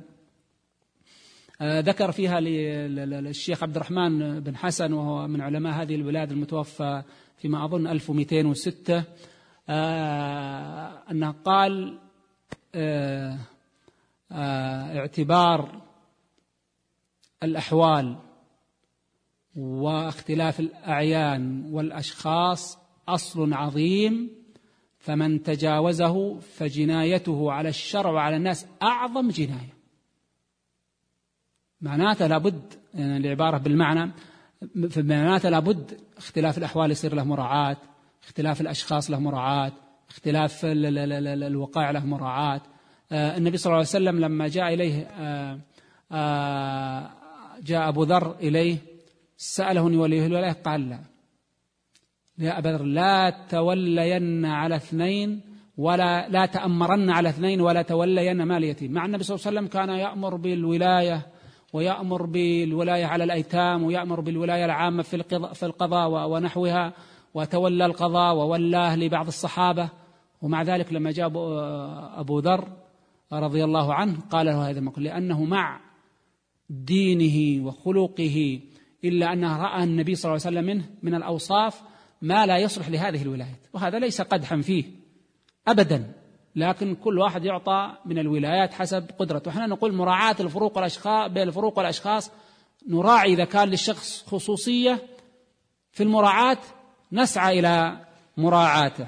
ذكر فيها الشيخ عبد الرحمن بن حسن وهو من علماء هذه البلاد المتوفى فيما أظن 1206 أنه قال اعتبار الأحوال واختلاف الأعيان والأشخاص أصل عظيم، فمن تجاوزه فجنايته على الشرع وعلى الناس أعظم جناية. معناته لابد يعني العبارة بالمعنى، معناته لابد اختلاف الأحوال يصير له مراعاة، اختلاف الأشخاص له مراعاة، اختلاف الوقائع له مراعاة. النبي صلى الله عليه وسلم لما جاء إليه جاء أبو ذر إليه سأله أن يوليه الولاية، قال لا يا أبا ذر لا تولين على اثنين ولا لا تأمرن على اثنين ولا تولين مال يتيم. مع النبي صلى الله عليه وسلم كان يأمر بالولاية ويأمر بالولاية على الأيتام ويأمر بالولاية العامة في القضاء ونحوها، وتولى القضاء وولاه لبعض الصحابة. ومع ذلك لما جاء أبو ذر رضي الله عنه قال له هذا المقول، لأنه مع دينه وخلقه إلا أنه رأى النبي صلى الله عليه وسلم منه من الأوصاف ما لا يصلح لهذه الولايات، وهذا ليس قدحا فيه أبدا، لكن كل واحد يعطى من الولايات حسب قدرته. وإحنا نقول مراعاة الفروق والأشخاص بين الفروق والأشخاص، نراعي إذا كان للشخص خصوصية في المراعاة نسعى إلى مراعاته.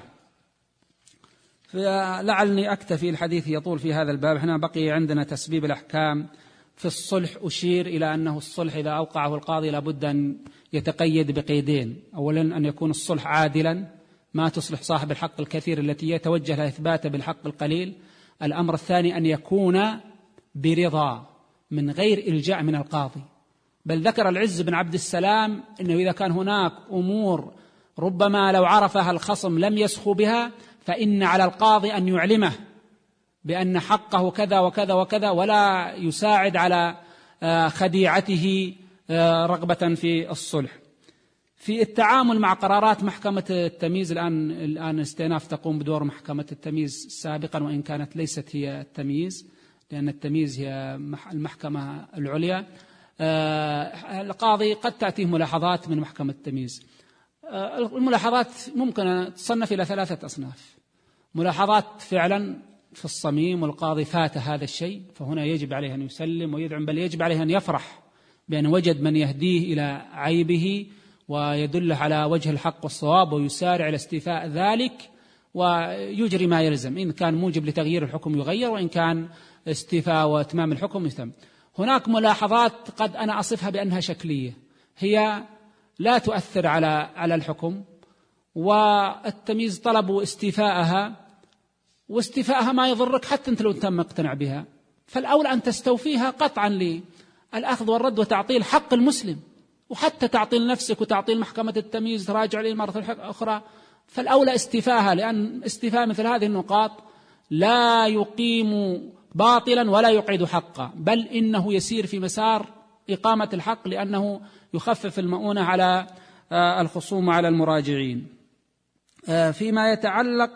فلعلني أكتفي، الحديث يطول في هذا الباب. إحنا بقي عندنا تسبيب الأحكام في الصلح. أشير إلى أنه الصلح إذا أوقعه القاضي لابد أن يتقيد بقيدين: أولا أن يكون الصلح عادلا، ما تصلح صاحب الحق الكثير التي يتوجه لإثباته بالحق القليل. الأمر الثاني أن يكون برضا من غير إلجاء من القاضي، بل ذكر العز بن عبد السلام أنه إذا كان هناك أمور ربما لو عرفها الخصم لم يسخو بها فإن على القاضي أن يعلمه بأن حقه كذا وكذا وكذا، ولا يساعد على خديعته رغبة في الصلح. في التعامل مع قرارات محكمة التمييز، الآن استئناف تقوم بدور محكمة التمييز سابقا، وإن كانت ليست هي التمييز، لأن التمييز هي المحكمة العليا. القاضي قد تأتيه ملاحظات من محكمة التمييز. الملاحظات ممكن تصنف إلى 3 أصناف: ملاحظات فعلا في الصميم والقاضي فات هذا الشيء، فهنا يجب عليه أن يسلم ويدعم، بل يجب عليه أن يفرح بأن وجد من يهديه إلى عيبه ويدله على وجه الحق والصواب، ويسارع إلى استيفاء ذلك ويجري ما يلزم. إن كان موجب لتغيير الحكم يغير، وإن كان استيفاء واتمام الحكم يتم. هناك ملاحظات قد أنا أصفها بأنها شكلية، هي لا تؤثر على الحكم، والتمييز طلبوا استيفاءها، واستيفاءها ما يضرك حتى أنت لو تم مقتنع بها، فالأولى أن تستوفيها قطعا للأخذ والرد وتعطيل حق المسلم، وحتى تعطيل نفسك وتعطيل محكمة التمييز تراجع لي مرة أخرى. فالأولى استيفاءها، لأن استيفاء مثل هذه النقاط لا يقيم باطلا ولا يقعد حقا، بل إنه يسير في مسار إقامة الحق، لأنه يخفف المؤونة على الخصوم وعلى المراجعين. فيما يتعلق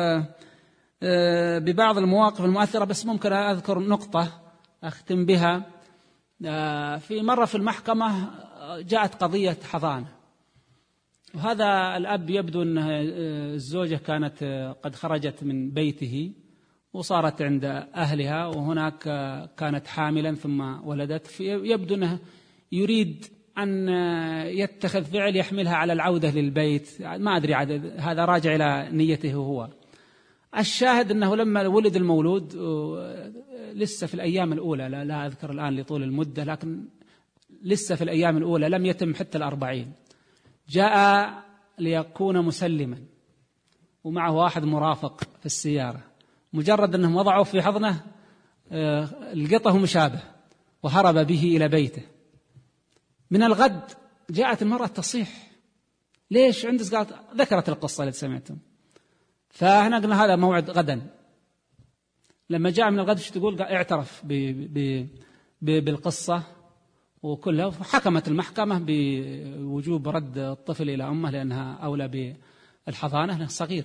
ببعض المواقف المؤثرة، بس ممكن أذكر نقطة أختم بها. في مرة في المحكمة جاءت قضية حضانة، وهذا الأب يبدو أن الزوجة كانت قد خرجت من بيته وصارت عند أهلها، وهناك كانت حاملا ثم ولدت، يبدو أنه يريد أن يتخذ فعل يحملها على العودة للبيت، ما أدري هذا راجع إلى نيته هو. الشاهد أنه لما ولد المولود لسه في الأيام الأولى، لا أذكر الآن لطول المدة، لكن لسه في الأيام الأولى لم يتم حتى 40، جاء ليكون مسلما ومعه واحد مرافق في السيارة، مجرد أنهم وضعوا في حضنه لقطه مشابه وهرب به إلى بيته. من الغد جاءت المرأة تصيح: ليش عندك؟ قالت ذكرت القصة اللي سمعتم، فاحنا قلنا هذا موعد غدا. لما جاء من الغد ايش تقول؟ قال اعترف بالقصة وكلها، وحكمت المحكمة بوجوب رد الطفل إلى أمه لأنها أولى بالحضانة لأنه صغير.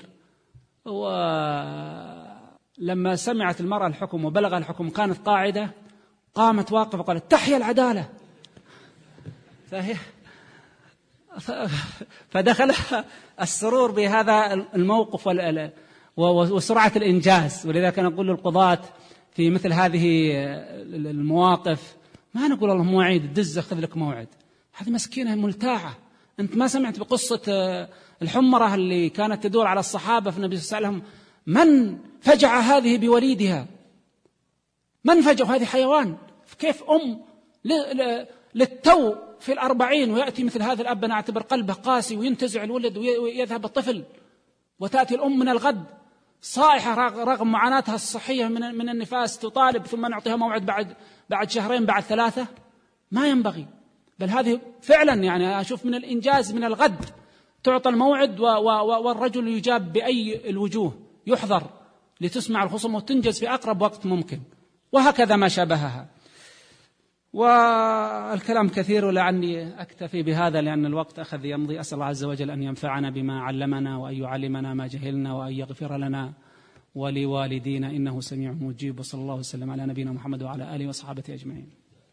ولما سمعت المرأة الحكم وبلغ الحكم كانت قاعدة، قامت واقفة وقالت تحيا العدالة. فدخل السرور بهذا الموقف وسرعة الإنجاز. ولذلك نقول للقضاة في مثل هذه المواقف ما نقول الله مواعيد دز خذ لك موعد، هذه مسكينة ملتاعة. أنت ما سمعت بقصة الحمرة اللي كانت تدور على الصحابة في النبي صلى الله عليه وسلم؟ من فجع هذه بوليدها؟ من فجع؟ هذه حيوان. كيف أم للتو في 40 ويأتي مثل هذا الأب، أنا أعتبر قلبه قاسي، وينتزع الولد ويذهب الطفل، وتأتي الأم من الغد صائحة رغم معاناتها الصحية من النفاس تطالب، ثم نعطيها موعد بعد شهرين بعد 3. ما ينبغي. بل هذه فعلا يعني أشوف من الإنجاز من الغد تعطى الموعد والرجل يجاب بأي الوجوه، يحضر لتسمع الخصوم وتنجز في أقرب وقت ممكن، وهكذا ما شابهها. والكلام كثير ولعني أكتفي بهذا لأن الوقت أخذ يمضي. أسأل الله عز وجل أن ينفعنا بما علمنا، وأن يعلمنا ما جهلنا، وأن يغفر لنا ولوالدينا إنه سميع مجيب. وصلى الله وسلم على نبينا محمد وعلى آله وصحبه أجمعين.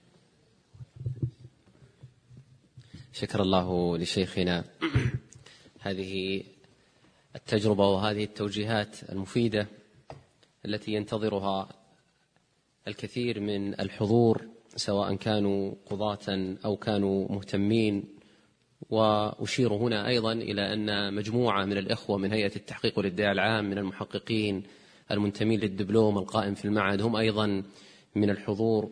شكر الله لشيخنا هذه التجربة وهذه التوجيهات المفيدة التي ينتظرها الكثير من الحضور، سواء كانوا قضاة أو كانوا مهتمين. وأشير هنا أيضا إلى أن مجموعة من الإخوة من هيئة التحقيق والإدعاء العام من المحققين المنتمين للدبلوم القائم في المعهد هم أيضا من الحضور.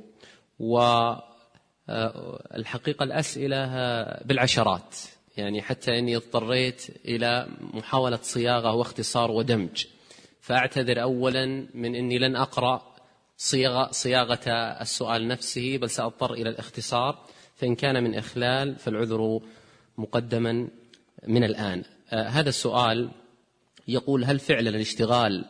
والحقيقة الأسئلة بالعشرات، يعني حتى أني اضطريت إلى محاولة صياغة واختصار ودمج، فأعتذر أولا من أني لن أقرأ صياغة السؤال نفسه، بل سأضطر إلى الاختصار، فإن كان من إخلال فالعذر مقدما من الآن. هذا السؤال يقول: هل فعلا الاشتغال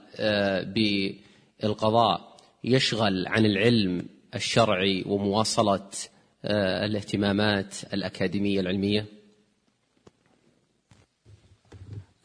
بالقضاء يشغل عن العلم الشرعي ومواصلة الاهتمامات الأكاديمية العلمية؟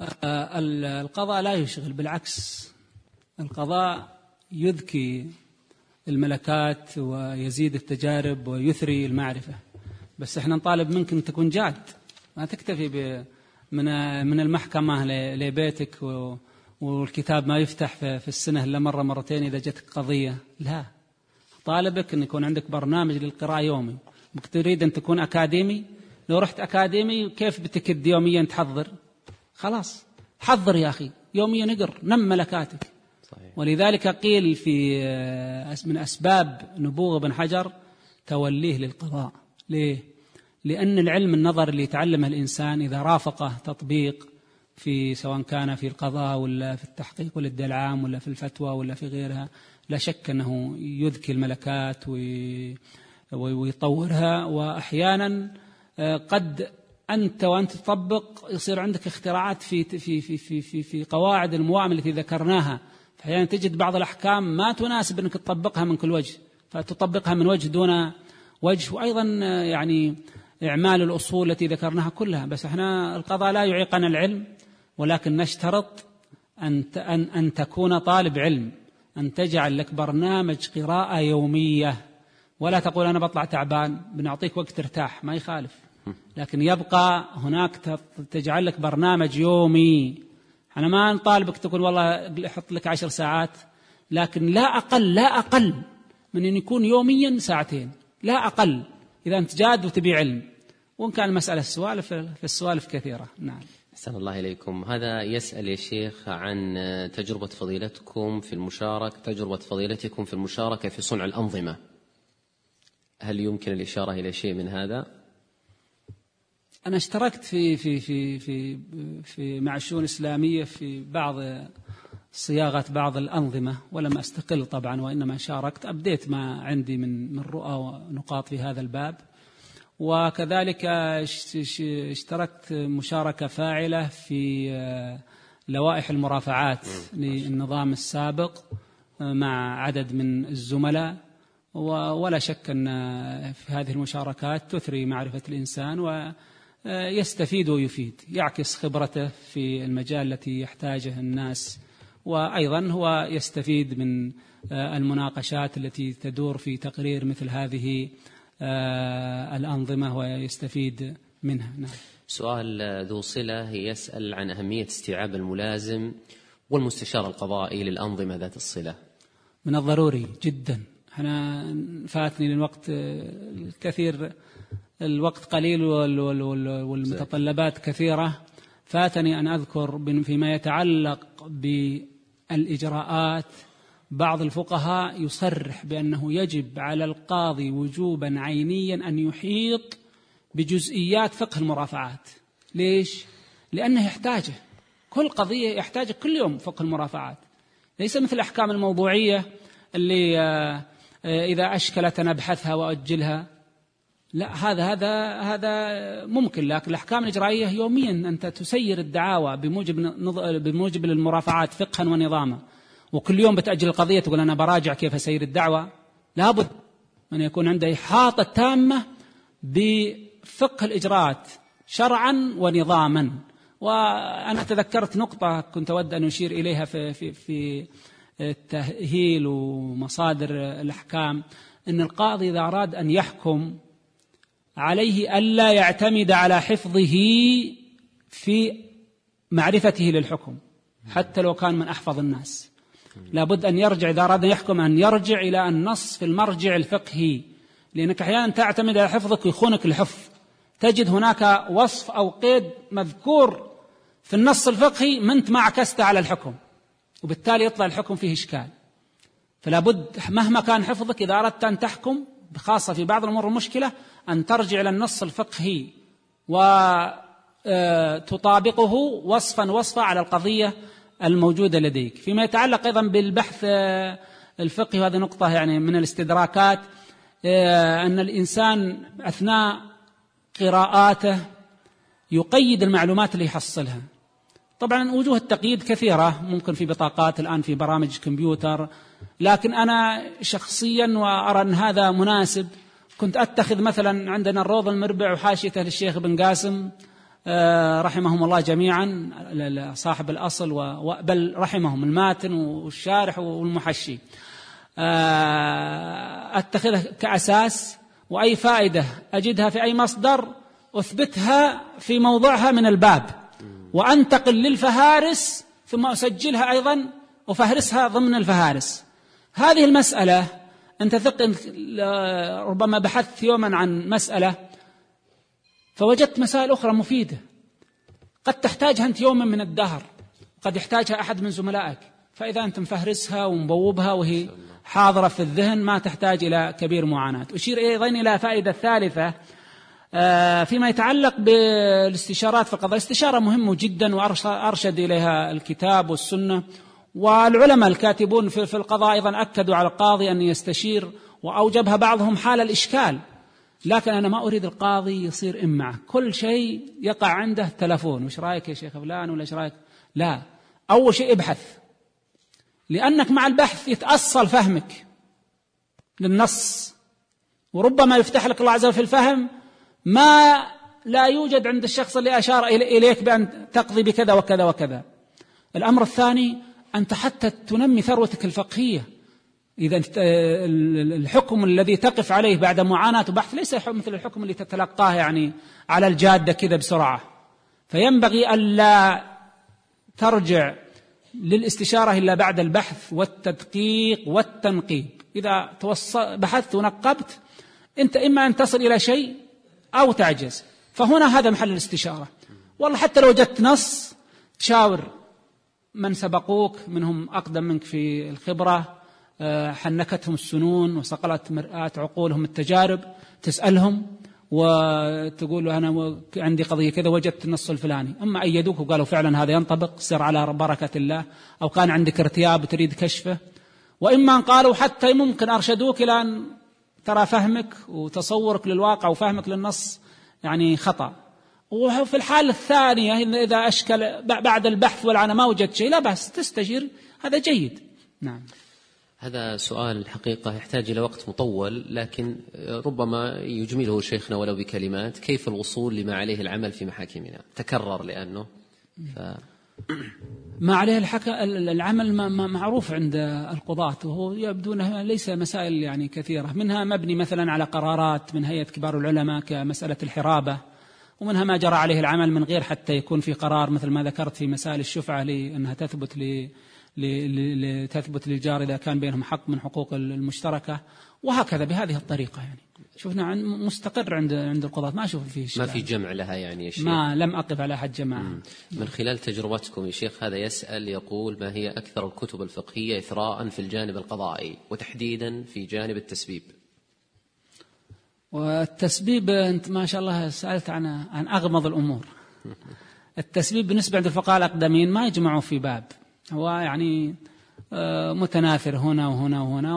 القضاء لا يشغل، بالعكس القضاء يذكي الملكات ويزيد التجارب ويثري المعرفة. بس احنا نطالب منك أن تكون جاد، ما تكتفي من المحكمة لبيتك والكتاب ما يفتح في السنة إلا مرة مرتين إذا جتك قضية. لا، طالبك أن يكون عندك برنامج للقراءة يومي. تريد أن تكون أكاديمي، لو رحت أكاديمي كيف بتكد يوميا تحضر؟ خلاص حضر يا أخي يوميا، اقر، نم ملكاتك. صحيح. ولذلك قيل من أسباب نبوغ ابن حجر توليه للقضاء. ليه؟ لأن العلم النظر اللي يتعلمه الإنسان إذا رافقه تطبيق في سواء كان في القضاء ولا في التحقيق ولا الدين العام ولا في الفتوى ولا في غيرها، لا شك أنه يذكي الملكات ويطورها. وأحيانا قد أنت وأنت تطبق يصير عندك اختراعات في قواعد الموائم التي ذكرناها، فأحيانا تجد بعض الأحكام ما تناسب أنك تطبقها من كل وجه، فتطبقها من وجه دون وجه. وأيضا يعني إعمال الأصول التي ذكرناها كلها. بس احنا القضاء لا يعيقنا العلم، ولكن نشترط أن تكون طالب علم، أن تجعل لك برنامج قراءة يومية، ولا تقول أنا بطلع تعبان بنعطيك وقت ترتاح، ما يخالف، لكن يبقى هناك تجعل لك برنامج يومي. أنا ما نطالبك تقول والله احط لك 10 ساعات، لكن لا أقل من أن يكون يوميا 2 ساعات، لا أقل، إذا أنت جاد وتبي علم. وإن كان المسألة السوالف كثيرة. نعم. أحسن الله إليكم. هذا يسأل يا شيخ عن تجربة فضيلتكم في المشاركة في صنع الأنظمة، هل يمكن الإشارة إلى شيء من هذا؟ أنا اشتركت في مع الشؤون الإسلامية في بعض صياغة بعض الأنظمة، ولم أستقل طبعا، وإنما شاركت، أبديت ما عندي من رؤى ونقاط في هذا الباب. وكذلك اشتركت مشاركة فاعلة في لوائح المرافعات للنظام السابق مع عدد من الزملاء، ولا شك أن في هذه المشاركات تثري معرفة الإنسان ويستفيد ويفيد، يعكس خبرته في المجال التي يحتاجه الناس، وأيضا هو يستفيد من المناقشات التي تدور في تقرير مثل هذه الأنظمة ويستفيد منها. نعم. سؤال ذو صلة يسأل عن أهمية استيعاب الملازم والمستشار القضائي للأنظمة ذات الصلة. من الضروري جدا. أنا فاتني للوقت الكثير، الوقت قليل والمتطلبات كثيرة، فاتني أن أذكر فيما يتعلق بالإجراءات. بعض الفقهاء يصرح بأنه يجب على القاضي وجوبا عينيا أن يحيط بجزئيات فقه المرافعات. ليش؟ لأنه يحتاجه، كل قضية يحتاج كل يوم فقه المرافعات، ليس مثل الأحكام الموضوعية اللي إذا أشكلت نبحثها وأجلها. لا، هذا ممكن، لكن الأحكام الإجرائية يوميا أنت تسير الدعاوى بموجب المرافعات فقها ونظاما، وكل يوم بتأجل القضية تقول أنا براجع كيف أسير الدعوة. لابد أن يكون عنده إحاطة تامة بفقه الإجراءات شرعا ونظاما. وأنا تذكرت نقطة كنت أود أن أشير إليها في التأهيل ومصادر الأحكام، أن القاضي إذا أراد أن يحكم عليه ألا يعتمد على حفظه في معرفته للحكم حتى لو كان من أحفظ الناس. لابد أن يرجع إذا أراد أن يحكم أن يرجع إلى النص في المرجع الفقهي، لأنك أحيانا تعتمد على حفظك ويخونك الحفظ، تجد هناك وصف أو قيد مذكور في النص الفقهي ما أنت ما عكست على الحكم، وبالتالي يطلع الحكم فيه إشكال. فلا بد مهما كان حفظك إذا أردت أن تحكم، بخاصة في بعض الأمور المشكلة، أن ترجع إلى النص الفقهي وتطابقه وصفا على القضية الموجودة لديك. فيما يتعلق أيضا بالبحث الفقهي، وهذه نقطة يعني من الاستدراكات، أن الإنسان أثناء قراءاته يقيد المعلومات اللي يحصلها. طبعا وجوه التقييد كثيرة، ممكن في بطاقات، الآن في برامج كمبيوتر، لكن أنا شخصيا وأرى أن هذا مناسب. كنت أتخذ مثلا عندنا الروض المربع وحاشيته للشيخ بن قاسم رحمهم الله جميعا صاحب الأصل بل رحمهم الماتن والشارح والمحشي، أتخذها كأساس، وأي فائدة أجدها في أي مصدر أثبتها في موضعها من الباب، وأنتقل للفهارس ثم أسجلها أيضا وفهرسها ضمن الفهارس. هذه المسألة أنت ربما بحثت يوما عن مسألة فوجدت مسائل أخرى مفيدة قد تحتاجها أنت يوما من الدهر، قد يحتاجها أحد من زملائك، فإذا أنت مفهرسها ومبوبها وهي حاضرة في الذهن ما تحتاج إلى كبير معاناة. أشير أيضا إلى فائدة ثالثة فيما يتعلق بالاستشارات في القضاء. الاستشارة مهمة جدا وأرشد إليها الكتاب والسنة، والعلماء الكاتبون في القضاء أيضا أكدوا على القاضي أن يستشير، وأوجبها بعضهم حال الإشكال. لكن أنا ما أريد القاضي يصير معه كل شيء يقع عنده تلفون، وش رأيك يا شيخ فلان ولا إيش رأيك؟ لا، أول شيء ابحث، لأنك مع البحث يتأصل فهمك للنص، وربما يفتح لك الله عز وجل في الفهم ما لا يوجد عند الشخص اللي أشار إليك بأن تقضي بكذا وكذا وكذا. الأمر الثاني أنت حتى تنمي ثروتك الفقهية. إذا الحكم الذي تقف عليه بعد معاناة وبحث ليس مثل الحكم اللي تتلقاه يعني على الجادة كذا بسرعة، فينبغي ألا ترجع للاستشارة إلا بعد البحث والتدقيق والتنقيب. إذا بحثت ونقبت أنت إما أن تصل إلى شيء أو تعجز، فهنا هذا محل الاستشارة. والله حتى لو وجدت نص تشاور من سبقوك منهم أقدم منك في الخبرة، حنكتهم السنون وصقلت مرآة عقولهم التجارب، تسألهم وتقول أنا عندي قضية كذا وجدت النص الفلاني، أما أيدوك وقالوا فعلا هذا ينطبق سر على بركة الله، أو كان عندك ارتياب وتريد كشفه، وإما قالوا حتى ممكن أرشدوك إلى أن ترى فهمك وتصورك للواقع وفهمك للنص يعني خطأ. وفي الحالة الثانية إذا أشكل بعد البحث والعنى ما وجدت شيء لا بأس تستشير، هذا جيد. نعم. هذا سؤال الحقيقة يحتاج إلى وقت مطول، لكن ربما يجمله شيخنا ولو بكلمات. كيف الوصول لما عليه العمل في محاكمنا؟ تكرر لأنه ما عليه العمل معروف عند القضاة، وهو يبدو أنه ليس مسائل يعني كثيرة، منها مبني مثلا على قرارات من هيئة كبار العلماء كمسألة الحرابة، ومنها ما جرى عليه العمل من غير حتى يكون في قرار مثل ما ذكرت في مسائل الشفعة لأنها تثبت للجار إذا كان بينهم حق من حقوق المشتركة، وهكذا بهذه الطريقة. يعني شفنا مستقر عند القضاة، ما أشوف فيه شيء، ما في جمع لها يعني يا شيخ. ما لم أقف على أحد جماعة. من خلال تجربتكم يا شيخ، هذا يسأل يقول: ما هي أكثر الكتب الفقهية إثراء في الجانب القضائي وتحديدا في جانب التسبيب؟ والتسبيب أنت ما شاء الله سألت عن أغمض الأمور. التسبيب بالنسبة عند الفقهاء الأقدمين ما يجمعوا في باب، هو يعني متناثر هنا وهنا وهنا،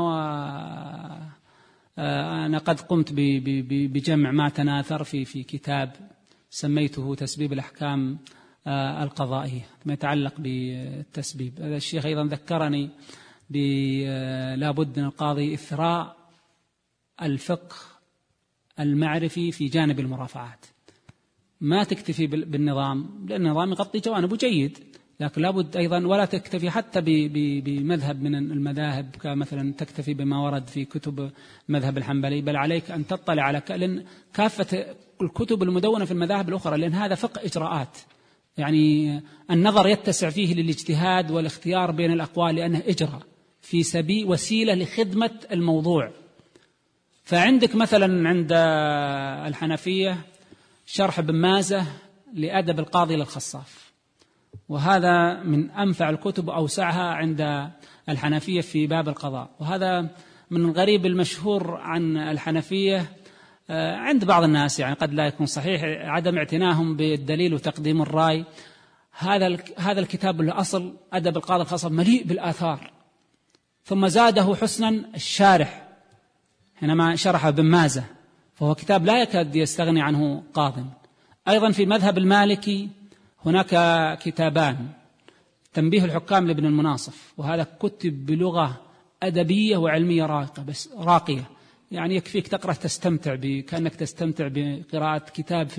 وأنا قد قمت بجمع ما تناثر في كتاب سميته تسبيب الأحكام القضائية ما يتعلق بالتسبيب. هذا الشيخ أيضا ذكرني لابد من القاضي إثراء الفقه المعرفي في جانب المرافعات، ما تكتفي بالنظام، لأن النظام يغطي جوانبه جيد، لكن لابد أيضا ولا تكتفي حتى بمذهب من المذاهب كمثلا تكتفي بما ورد في كتب المذهب الحنبلي، بل عليك أن تطلع على كافة الكتب المدونة في المذاهب الأخرى، لأن هذا فقه إجراءات، يعني النظر يتسع فيه للاجتهاد والاختيار بين الأقوال، لأنه إجراء في سبيل وسيلة لخدمة الموضوع. فعندك مثلا عند الحنفية شرح ابن مازة لأدب القاضي للخصاف، وهذا من أنفع الكتب أوسعها عند الحنفية في باب القضاء. وهذا من الغريب المشهور عن الحنفية عند بعض الناس، يعني قد لا يكون صحيح، عدم اعتناهم بالدليل وتقديم الرأي. هذا الكتاب الأصل أدب القاضي الخصاف مليء بالآثار، ثم زاده حسنا الشارح حينما شرح ابن مازة، فهو كتاب لا يكاد يستغني عنه قاض. أيضا في مذهب المالكي هناك كتابان: تنبيه الحكام لابن المناصف، وهذا كتب بلغة أدبية وعلمية راقية، يعني يكفيك تقرأ تستمتع كأنك تستمتع بقراءة كتاب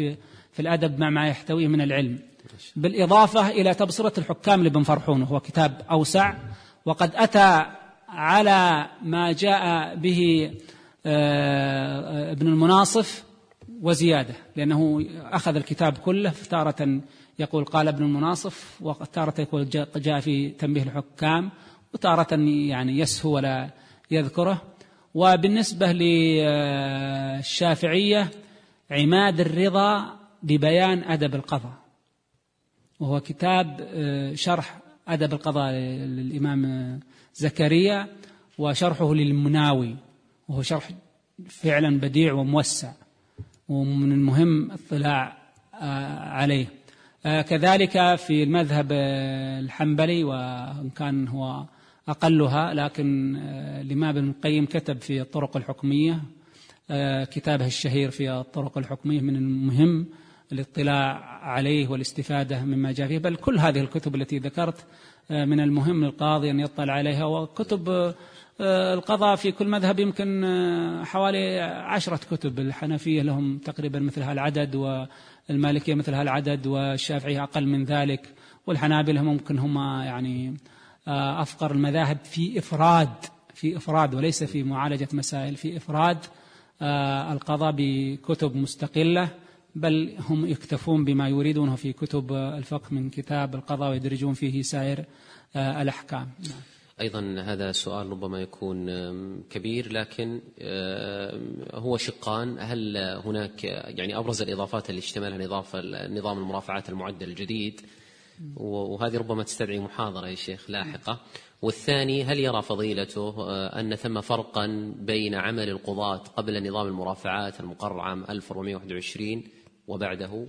في الأدب مع ما يحتويه من العلم، بالإضافة إلى تبصرة الحكام لابن فرحون، وهو كتاب أوسع، وقد أتى على ما جاء به ابن المناصف وزيادة، لأنه أخذ الكتاب كله، فتارة يقول قال ابن المناصف، وتارة يقول جاء في تنبيه الحكام، وتارة يعني يسهو ولا يذكره. وبالنسبة للشافعية عماد الرضا ببيان أدب القضاء، وهو كتاب شرح أدب القضاء للإمام زكريا، وشرحه للمناوي، وهو شرح فعلا بديع وموسع، ومن المهم الاطلاع عليه. كذلك في المذهب الحنبلي، وإن كان هو أقلها، لكن الإمام ابن القيم كتب في الطرق الحكمية كتابه الشهير في الطرق الحكمية، من المهم الاطلاع عليه والاستفادة مما جاء فيه. بل كل هذه الكتب التي ذكرت من المهم للقاضي أن يطلع عليها. وكتب القضاء في كل مذهب يمكن حوالي 10 كتب، الحنفية لهم تقريبا مثل هالعدد، والمالكية مثل هالعدد، والشافعية أقل من ذلك، والحنابلة ممكن هم يعني أفقر المذاهب في إفراد وليس في معالجة مسائل، في إفراد القضاء بكتب مستقلة، بل هم يكتفون بما يريدونه في كتب الفقه من كتاب القضاء ويدرجون فيه سائر الأحكام. أيضا هذا سؤال ربما يكون كبير، لكن هو شقان. هل هناك يعني أبرز الإضافات اللي اشتملها نظام المرافعات المعدل الجديد، وهذه ربما تستدعي محاضرة يا شيخ لاحقة. والثاني، هل يرى فضيلته أن ثم فرقا بين عمل القضاة قبل نظام المرافعات المقرر عام 1421 وبعده؟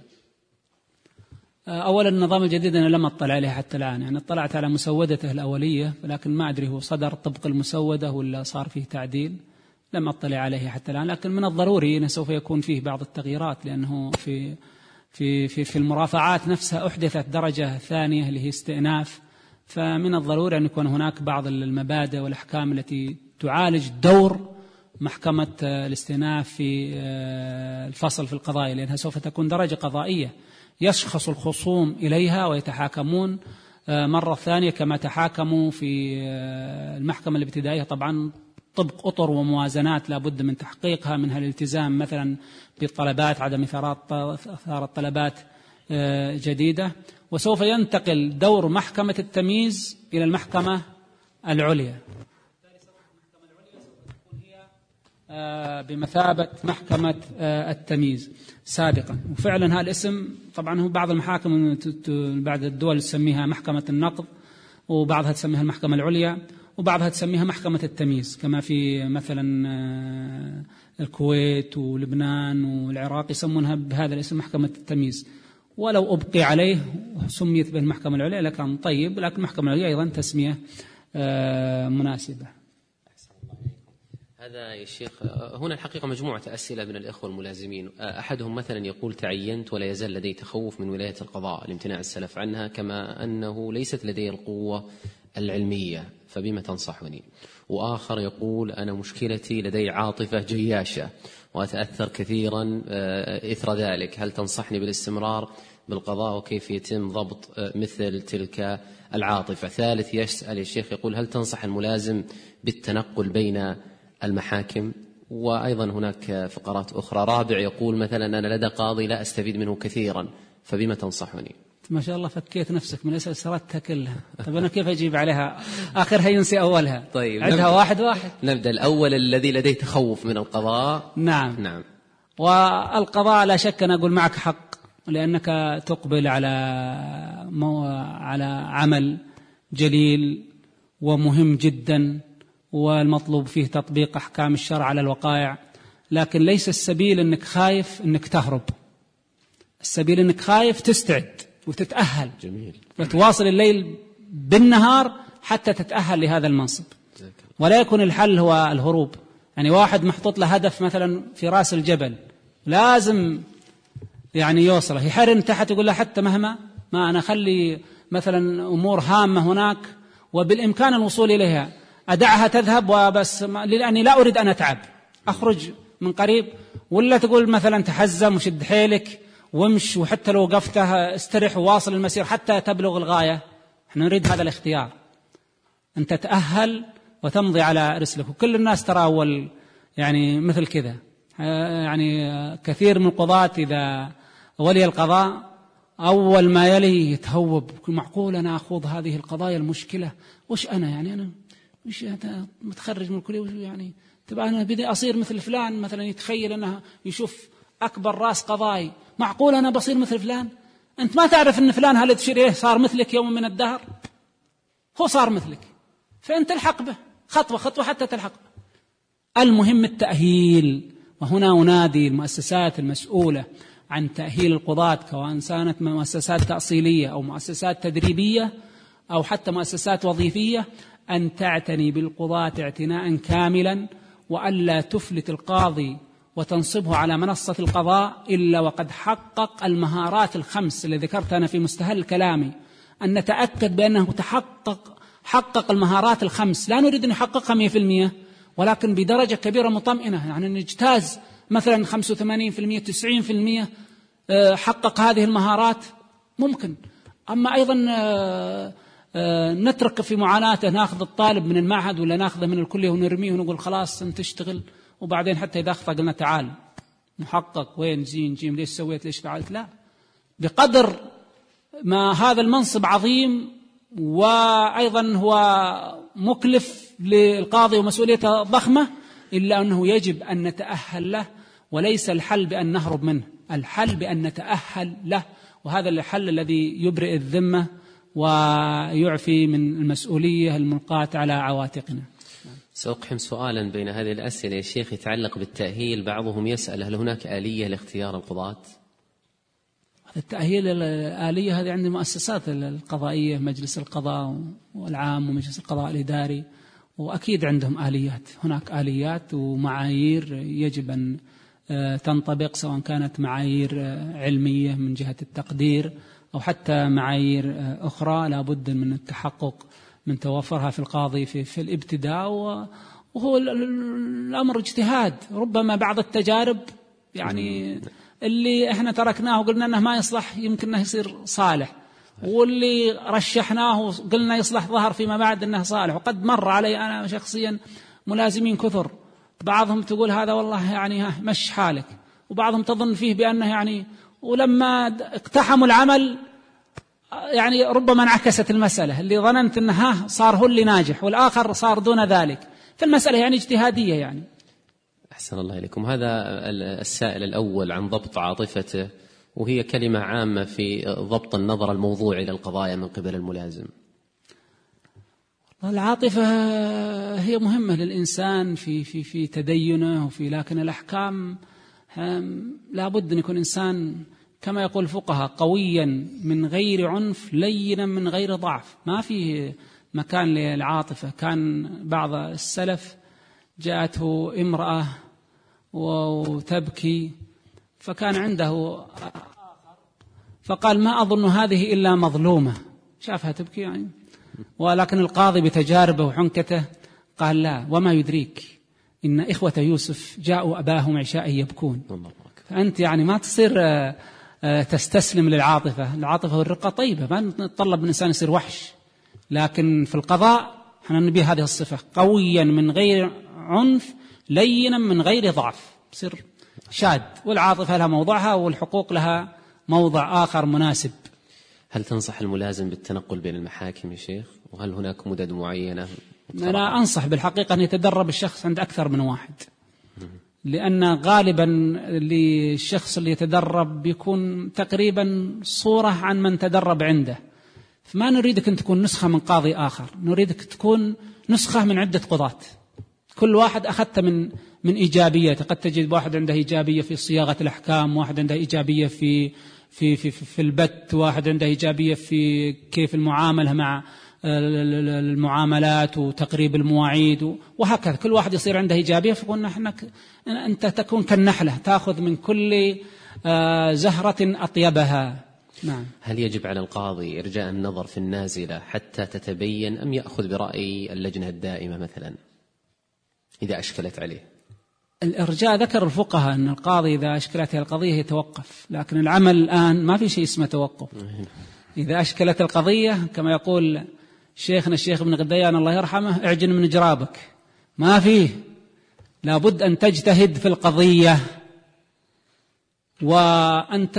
أولا النظام الجديد أنا لم أطلع عليه حتى الآن، يعني اطلعت على مسودته الأولية، لكن ما أدري هو صدر طبق المسودة ولا صار فيه تعديل، لم أطلع عليه حتى الآن. لكن من الضروري أنه سوف يكون فيه بعض التغييرات، لأنه في المرافعات نفسها أحدثت درجة ثانية اللي هي استئناف، فمن الضروري أن يكون هناك بعض المبادئ والأحكام التي تعالج دور محكمة الاستئناف في الفصل في القضايا، لأنها سوف تكون درجة قضائية يشخص الخصوم إليها ويتحاكمون مرة ثانية كما تحاكموا في المحكمة الابتدائية، طبعا طبق أطر وموازنات لا بد من تحقيقها، منها الالتزام مثلا بالطلبات، عدم إثارة طلبات جديدة. وسوف ينتقل دور محكمة التمييز إلى المحكمة العليا، بمثابة محكمة التمييز سابقا. وفعلا هذا الاسم طبعا هو بعض المحاكم بعض الدول تسميها محكمة النقض، وبعضها تسميها المحكمة العليا، وبعضها تسميها محكمة التمييز، كما في مثلا الكويت ولبنان والعراق يسمونها بهذا الاسم محكمة التمييز. ولو أبقي عليه سميت بالمحكمة العليا لكان طيب، لكن المحكمة العليا أيضا تسمية مناسبة. هذا يا شيخ، هنا الحقيقة مجموعة أسئلة من الإخوة الملازمين. أحدهم مثلا يقول: تعينت ولا يزال لدي تخوف من ولاية القضاء لامتناع السلف عنها، كما أنه ليست لدي القوة العلمية، فبما تنصحني؟ وآخر يقول: أنا مشكلتي لدي عاطفة جياشة وأتأثر كثيرا إثر ذلك، هل تنصحني بالاستمرار بالقضاء وكيف يتم ضبط مثل تلك العاطفة؟ ثالث يسأل يا شيخ يقول: هل تنصح الملازم بالتنقل بين المحاكم؟ وأيضا هناك فقرات أخرى. رابع يقول: مثلا أنا لدى قاضي لا أستفيد منه كثيرا، فبما تنصحني؟ ما شاء الله فكيت نفسك من الأسئلة سردتها كلها. طيب أنا كيف أجيب عليها؟ آخرها ينسي أولها. طيب عندها واحد. نبدأ الأول الذي لديه تخوف من القضاء. نعم. والقضاء لا شك أنا أقول معك حق، لأنك تقبل على عمل جليل ومهم جدا، والمطلوب فيه تطبيق أحكام الشرع على الوقائع، لكن ليس السبيل أنك خايف أنك تهرب، السبيل أنك خايف تستعد وتتأهل. جميل. وتواصل الليل بالنهار حتى تتأهل لهذا المنصب، ولا يكون الحل هو الهروب. يعني واحد محطوط له هدف مثلا في رأس الجبل لازم يعني يوصله، يحرن تحت يقول له حتى مهما ما أنا أخلي مثلا أمور هامة هناك وبالإمكان الوصول إليها، أدعها تذهب وبس لأني لا أريد أن أتعب، أخرج من قريب. ولا تقول مثلا تحزم وشد حيلك وامش، وحتى لو وقفته استرح وواصل المسير حتى تبلغ الغاية. احنا نريد هذا الاختيار، أن تتأهل وتمضي على رسلك. وكل الناس ترى أول يعني مثل كذا، يعني كثير من القضاة إذا ولي القضاء أول ما يلي يتهوب، معقول أنا أخوض هذه القضايا المشكلة، وش أنا يعني أنا وش متخرج من الكلية يعني تبقى أنا بدي أصير مثل فلان مثلا، يتخيل أنه يشوف أكبر رأس قضائي، معقول أنا بصير مثل فلان؟ أنت ما تعرف أن فلان هل تشير إليه صار مثلك يوم من الدهر، هو صار مثلك، فأنت تلحق به خطوة خطوة حتى تلحق به. المهم التأهيل. وهنا أنادي المؤسسات المسؤولة عن تأهيل القضاة، سواء كانت مؤسسات تأصيلية أو مؤسسات تدريبية أو حتى مؤسسات وظيفية، أن تعتني بالقضاة اعتناء كاملا، وألا تفلت القاضي وتنصبه على منصة القضاء إلا وقد حقق المهارات الخمس اللي ذكرتها أنا في مستهل كلامي، أن نتأكد بأنه حقق المهارات الخمس. لا نريد أن يحققها 100%، ولكن بدرجة كبيرة مطمئنة، يعني نجتاز مثلا 85% 90% حقق هذه المهارات ممكن. أما أيضا نترك في معاناته، ناخذ الطالب من المعهد ولا ناخذه من الكلية ونرميه ونقول خلاص أنت تشتغل، وبعدين حتى إذا أخطأ قلنا تعال محقق وين زين جيم ليش سويت ليش فعلت. لا، بقدر ما هذا المنصب عظيم وأيضا هو مكلف للقاضي ومسؤوليته ضخمة، إلا أنه يجب أن نتأهل له، وليس الحل بأن نهرب منه، الحل بأن نتأهل له، وهذا الحل الذي يبرئ الذمة ويعفي من المسؤولية الملقاة على عواتقنا. سأقحم سؤالا بين هذه الأسئلة يا شيخ يتعلق بالتأهيل. بعضهم يسأل هل هناك آلية لاختيار القضاة؟ التأهيل الآلية هذه عند المؤسسات القضائية، مجلس القضاء والعام ومجلس القضاء الإداري، وأكيد عندهم آليات. هناك آليات ومعايير يجب أن تنطبق، سواء كانت معايير علمية من جهة التقدير أو حتى معايير أخرى لا بد من التحقق من توفرها في القاضي في الابتداء. وهو الأمر اجتهاد، ربما بعض التجارب يعني اللي احنا تركناه وقلنا انه ما يصلح يمكن انه يصير صالح، واللي رشحناه وقلنا يصلح ظهر فيما بعد انه صالح. وقد مر علي انا شخصيا ملازمين كثر، بعضهم تقول هذا والله يعني مش حالك، وبعضهم تظن فيه بانه يعني، ولما اقتحموا العمل يعني ربما انعكست المسألة، اللي ظننت انه صار هو اللي ناجح والآخر صار دون ذلك. فالمسألة يعني اجتهادية يعني. أحسن الله إليكم. هذا السائل الأول عن ضبط عاطفته، وهي كلمة عامة في ضبط النظر الموضوعي للقضايا من قبل الملازم. العاطفة هي مهمة للإنسان في تدينه وفي، لكن الأحكام لابد أن يكون إنسان كما يقول الفقهاء قويا من غير عنف لينا من غير ضعف. ما في مكان للعاطفة. كان بعض السلف جاءته امرأة وتبكي، فكان عنده فقال ما أظن هذه إلا مظلومة، شافها تبكي يعني، ولكن القاضي بتجاربه وحنكته قال لا، وما يدريك إن إخوة يوسف جاءوا أباهم عشاء يبكون. فأنت يعني ما تصير تستسلم للعاطفة. العاطفة والرقة طيبة، ما نتطلب من الإنسان يصير وحش، لكن في القضاء احنا نبي هذه الصفة، قويا من غير عنف لينا من غير ضعف، يصير شاد. والعاطفة لها موضعها والحقوق لها موضع آخر مناسب. هل تنصح الملازم بالتنقل بين المحاكم يا شيخ؟ وهل هناك مدد معينة؟ أنا أنصح بالحقيقة أن يتدرب الشخص عند أكثر من واحد، لأن غالبا للشخص اللي يتدرب بيكون تقريبا صورة عن من تدرب عنده. فما نريدك أن تكون نسخة من قاضي آخر، نريدك تكون نسخة من عدة قضاة، كل واحد أخذت من إيجابيته. قد تجد واحد عنده إيجابية في صياغة الأحكام، واحد عنده إيجابية في البت، واحد عنده إيجابية في كيف المعاملة مع المعاملات وتقريب المواعيد، وهكذا كل واحد يصير عنده إيجابية. فقلنا أنت تكون كالنحلة تأخذ من كل زهرة أطيبها. نعم. هل يجب على القاضي إرجاء النظر في النازلة حتى تتبين، أم يأخذ برأي اللجنة الدائمة مثلا إذا أشكلت عليه؟ الإرجاء ذكر الفقهاء أن القاضي إذا أشكلته القضية يتوقف، لكن العمل الآن ما في شيء اسمه توقف. إذا أشكلت القضية كما يقول شيخنا الشيخ ابن غديان الله يرحمه: اعجن من جرابك، ما فيه، لابد أن تجتهد في القضية. وأنت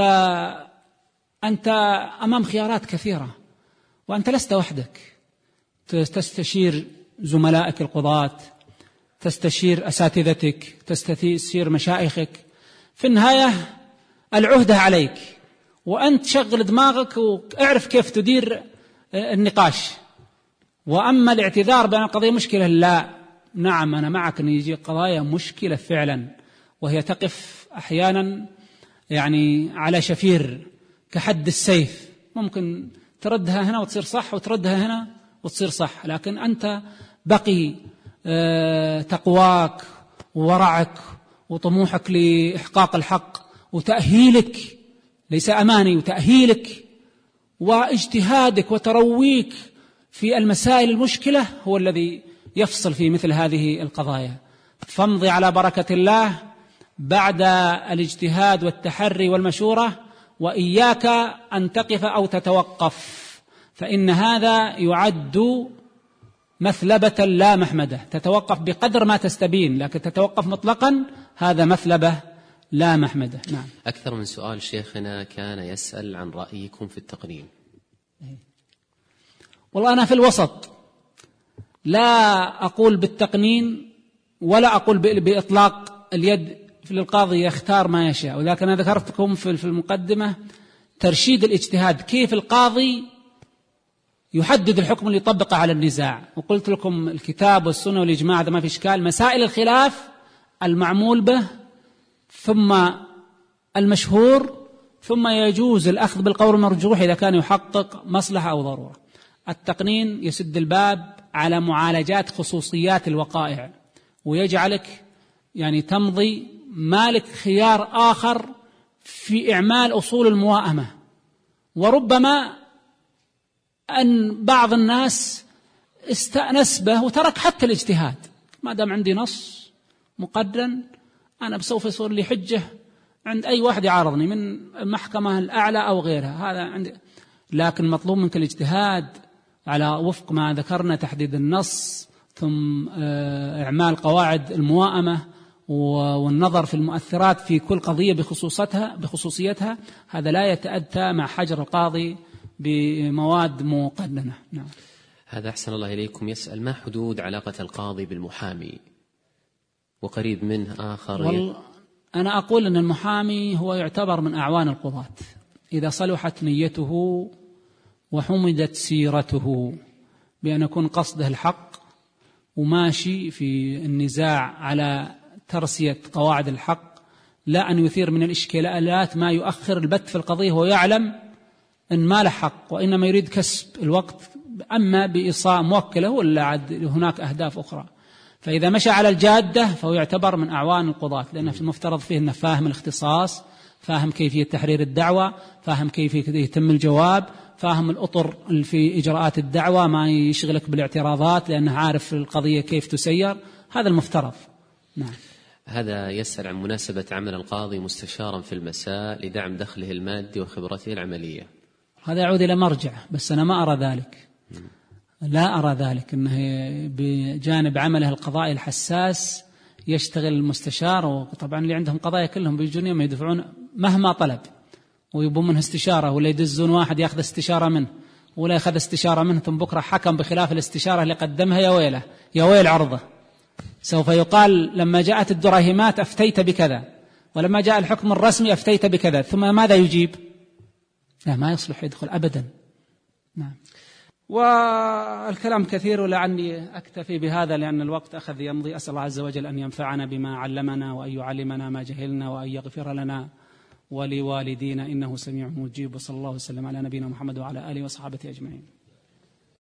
أمام خيارات كثيرة، وأنت لست وحدك، تستشير زملائك القضاة، تستشير أساتذتك، تستشير مشايخك. في النهاية العهدة عليك، وأنت شغل دماغك واعرف كيف تدير النقاش. وأما الاعتذار بأن القضية مشكلة، لا، نعم أنا معك أن يجي قضايا مشكلة فعلا، وهي تقف أحيانا يعني على شفير كحد السيف، ممكن تردها هنا وتصير صح، وتردها هنا وتصير صح، لكن أنت بقي تقواك وورعك وطموحك لإحقاق الحق وتأهيلك، ليس أماني، وتأهيلك واجتهادك وترويك في المسائل المشكلة هو الذي يفصل في مثل هذه القضايا. فامضي على بركة الله بعد الاجتهاد والتحري والمشورة، وإياك أن تقف أو تتوقف، فإن هذا يعد مثلبة لا محمدة. تتوقف بقدر ما تستبين، لكن تتوقف مطلقا هذا مثلبة لا محمدة. نعم. أكثر من سؤال شيخنا كان يسأل عن رأيكم في التقنين. والله أنا في الوسط، لا أقول بالتقنين ولا أقول بإطلاق اليد للقاضي يختار ما يشاء، ولكن أنا ذكرتكم في المقدمة ترشيد الاجتهاد، كيف القاضي يحدد الحكم اللي يطبقه على النزاع. وقلت لكم الكتاب والسنة والإجماع هذا ما في إشكال، مسائل الخلاف المعمول به ثم المشهور، ثم يجوز الأخذ بالقول المرجوح إذا كان يحقق مصلحة أو ضرورة. التقنين يسد الباب على معالجات خصوصيات الوقائع، ويجعلك يعني تمضي مالك خيار آخر في إعمال أصول المواءمة. وربما أن بعض الناس استأنس به وترك حتى الاجتهاد، ما دام عندي نص مقدم أنا بسوف يصير لي حجة عند أي واحد يعارضني من المحكمة الأعلى أو غيرها، هذا عندي. لكن مطلوب منك الاجتهاد على وفق ما ذكرنا، تحديد النص، ثم إعمال قواعد المواءمة، والنظر في المؤثرات في كل قضية بخصوصيتها. هذا لا يتأتى مع حجر القاضي بمواد مقننة. نعم. هذا أحسن الله إليكم يسأل: ما حدود علاقة القاضي بالمحامي؟ وقريب منه آخر أنا أقول أن المحامي هو يعتبر من أعوان القضاة إذا صلحت نيته وحمدت سيرته بأن يكون قصده الحق وماشي في النزاع على ترسية قواعد الحق، لا أن يثير من الإشكالات ما يؤخر البت في القضية، هو يعلم أن ما له حق وإنما يريد كسب الوقت، أما بإيصاء موكله ولا هناك أهداف أخرى. فإذا مشى على الجادة فهو يعتبر من أعوان القضاة، لأنه في المفترض فيه أنه فاهم الاختصاص، فاهم كيفية تحرير الدعوة، فاهم كيفية يتم الجواب، فاهم الأطر في إجراءات الدعوة، ما يشغلك بالاعتراضات لأنه عارف القضية كيف تسير. هذا المفترض. نعم. هذا يسأل عن مناسبة عمل القاضي مستشارا في المساء لدعم دخله المادي وخبرته العملية. هذا يعود إلى مرجع، بس أنا ما أرى ذلك، لا أرى ذلك أنه بجانب عمله القضائي الحساس يشتغل المستشار. وطبعا اللي عندهم قضايا كلهم بيجون يوم يدفعون مهما طلب ويبون منه استشارة، ولا يدزون واحد يأخذ استشارة منه ولا يأخذ استشارة منه، ثم بكرة حكم بخلاف الاستشارة اللي قدمها، يا ويله يا ويل عرضه. سوف يقال لما جاءت الدراهمات أفتيت بكذا، ولما جاء الحكم الرسمي أفتيت بكذا، ثم ماذا يجيب؟ لا، ما يصلح يدخل أبدا. نعم. والكلام كثير ولعني أكتفي بهذا لأن الوقت أخذ يمضي. أسأل الله عز وجل أن ينفعنا بما علمنا، وأن يعلمنا ما جهلنا، وأن يغفر لنا ولوالدينا إنه سميع مجيب. وصلى الله وسلم على نبينا محمد وعلى آله وصحبه أجمعين.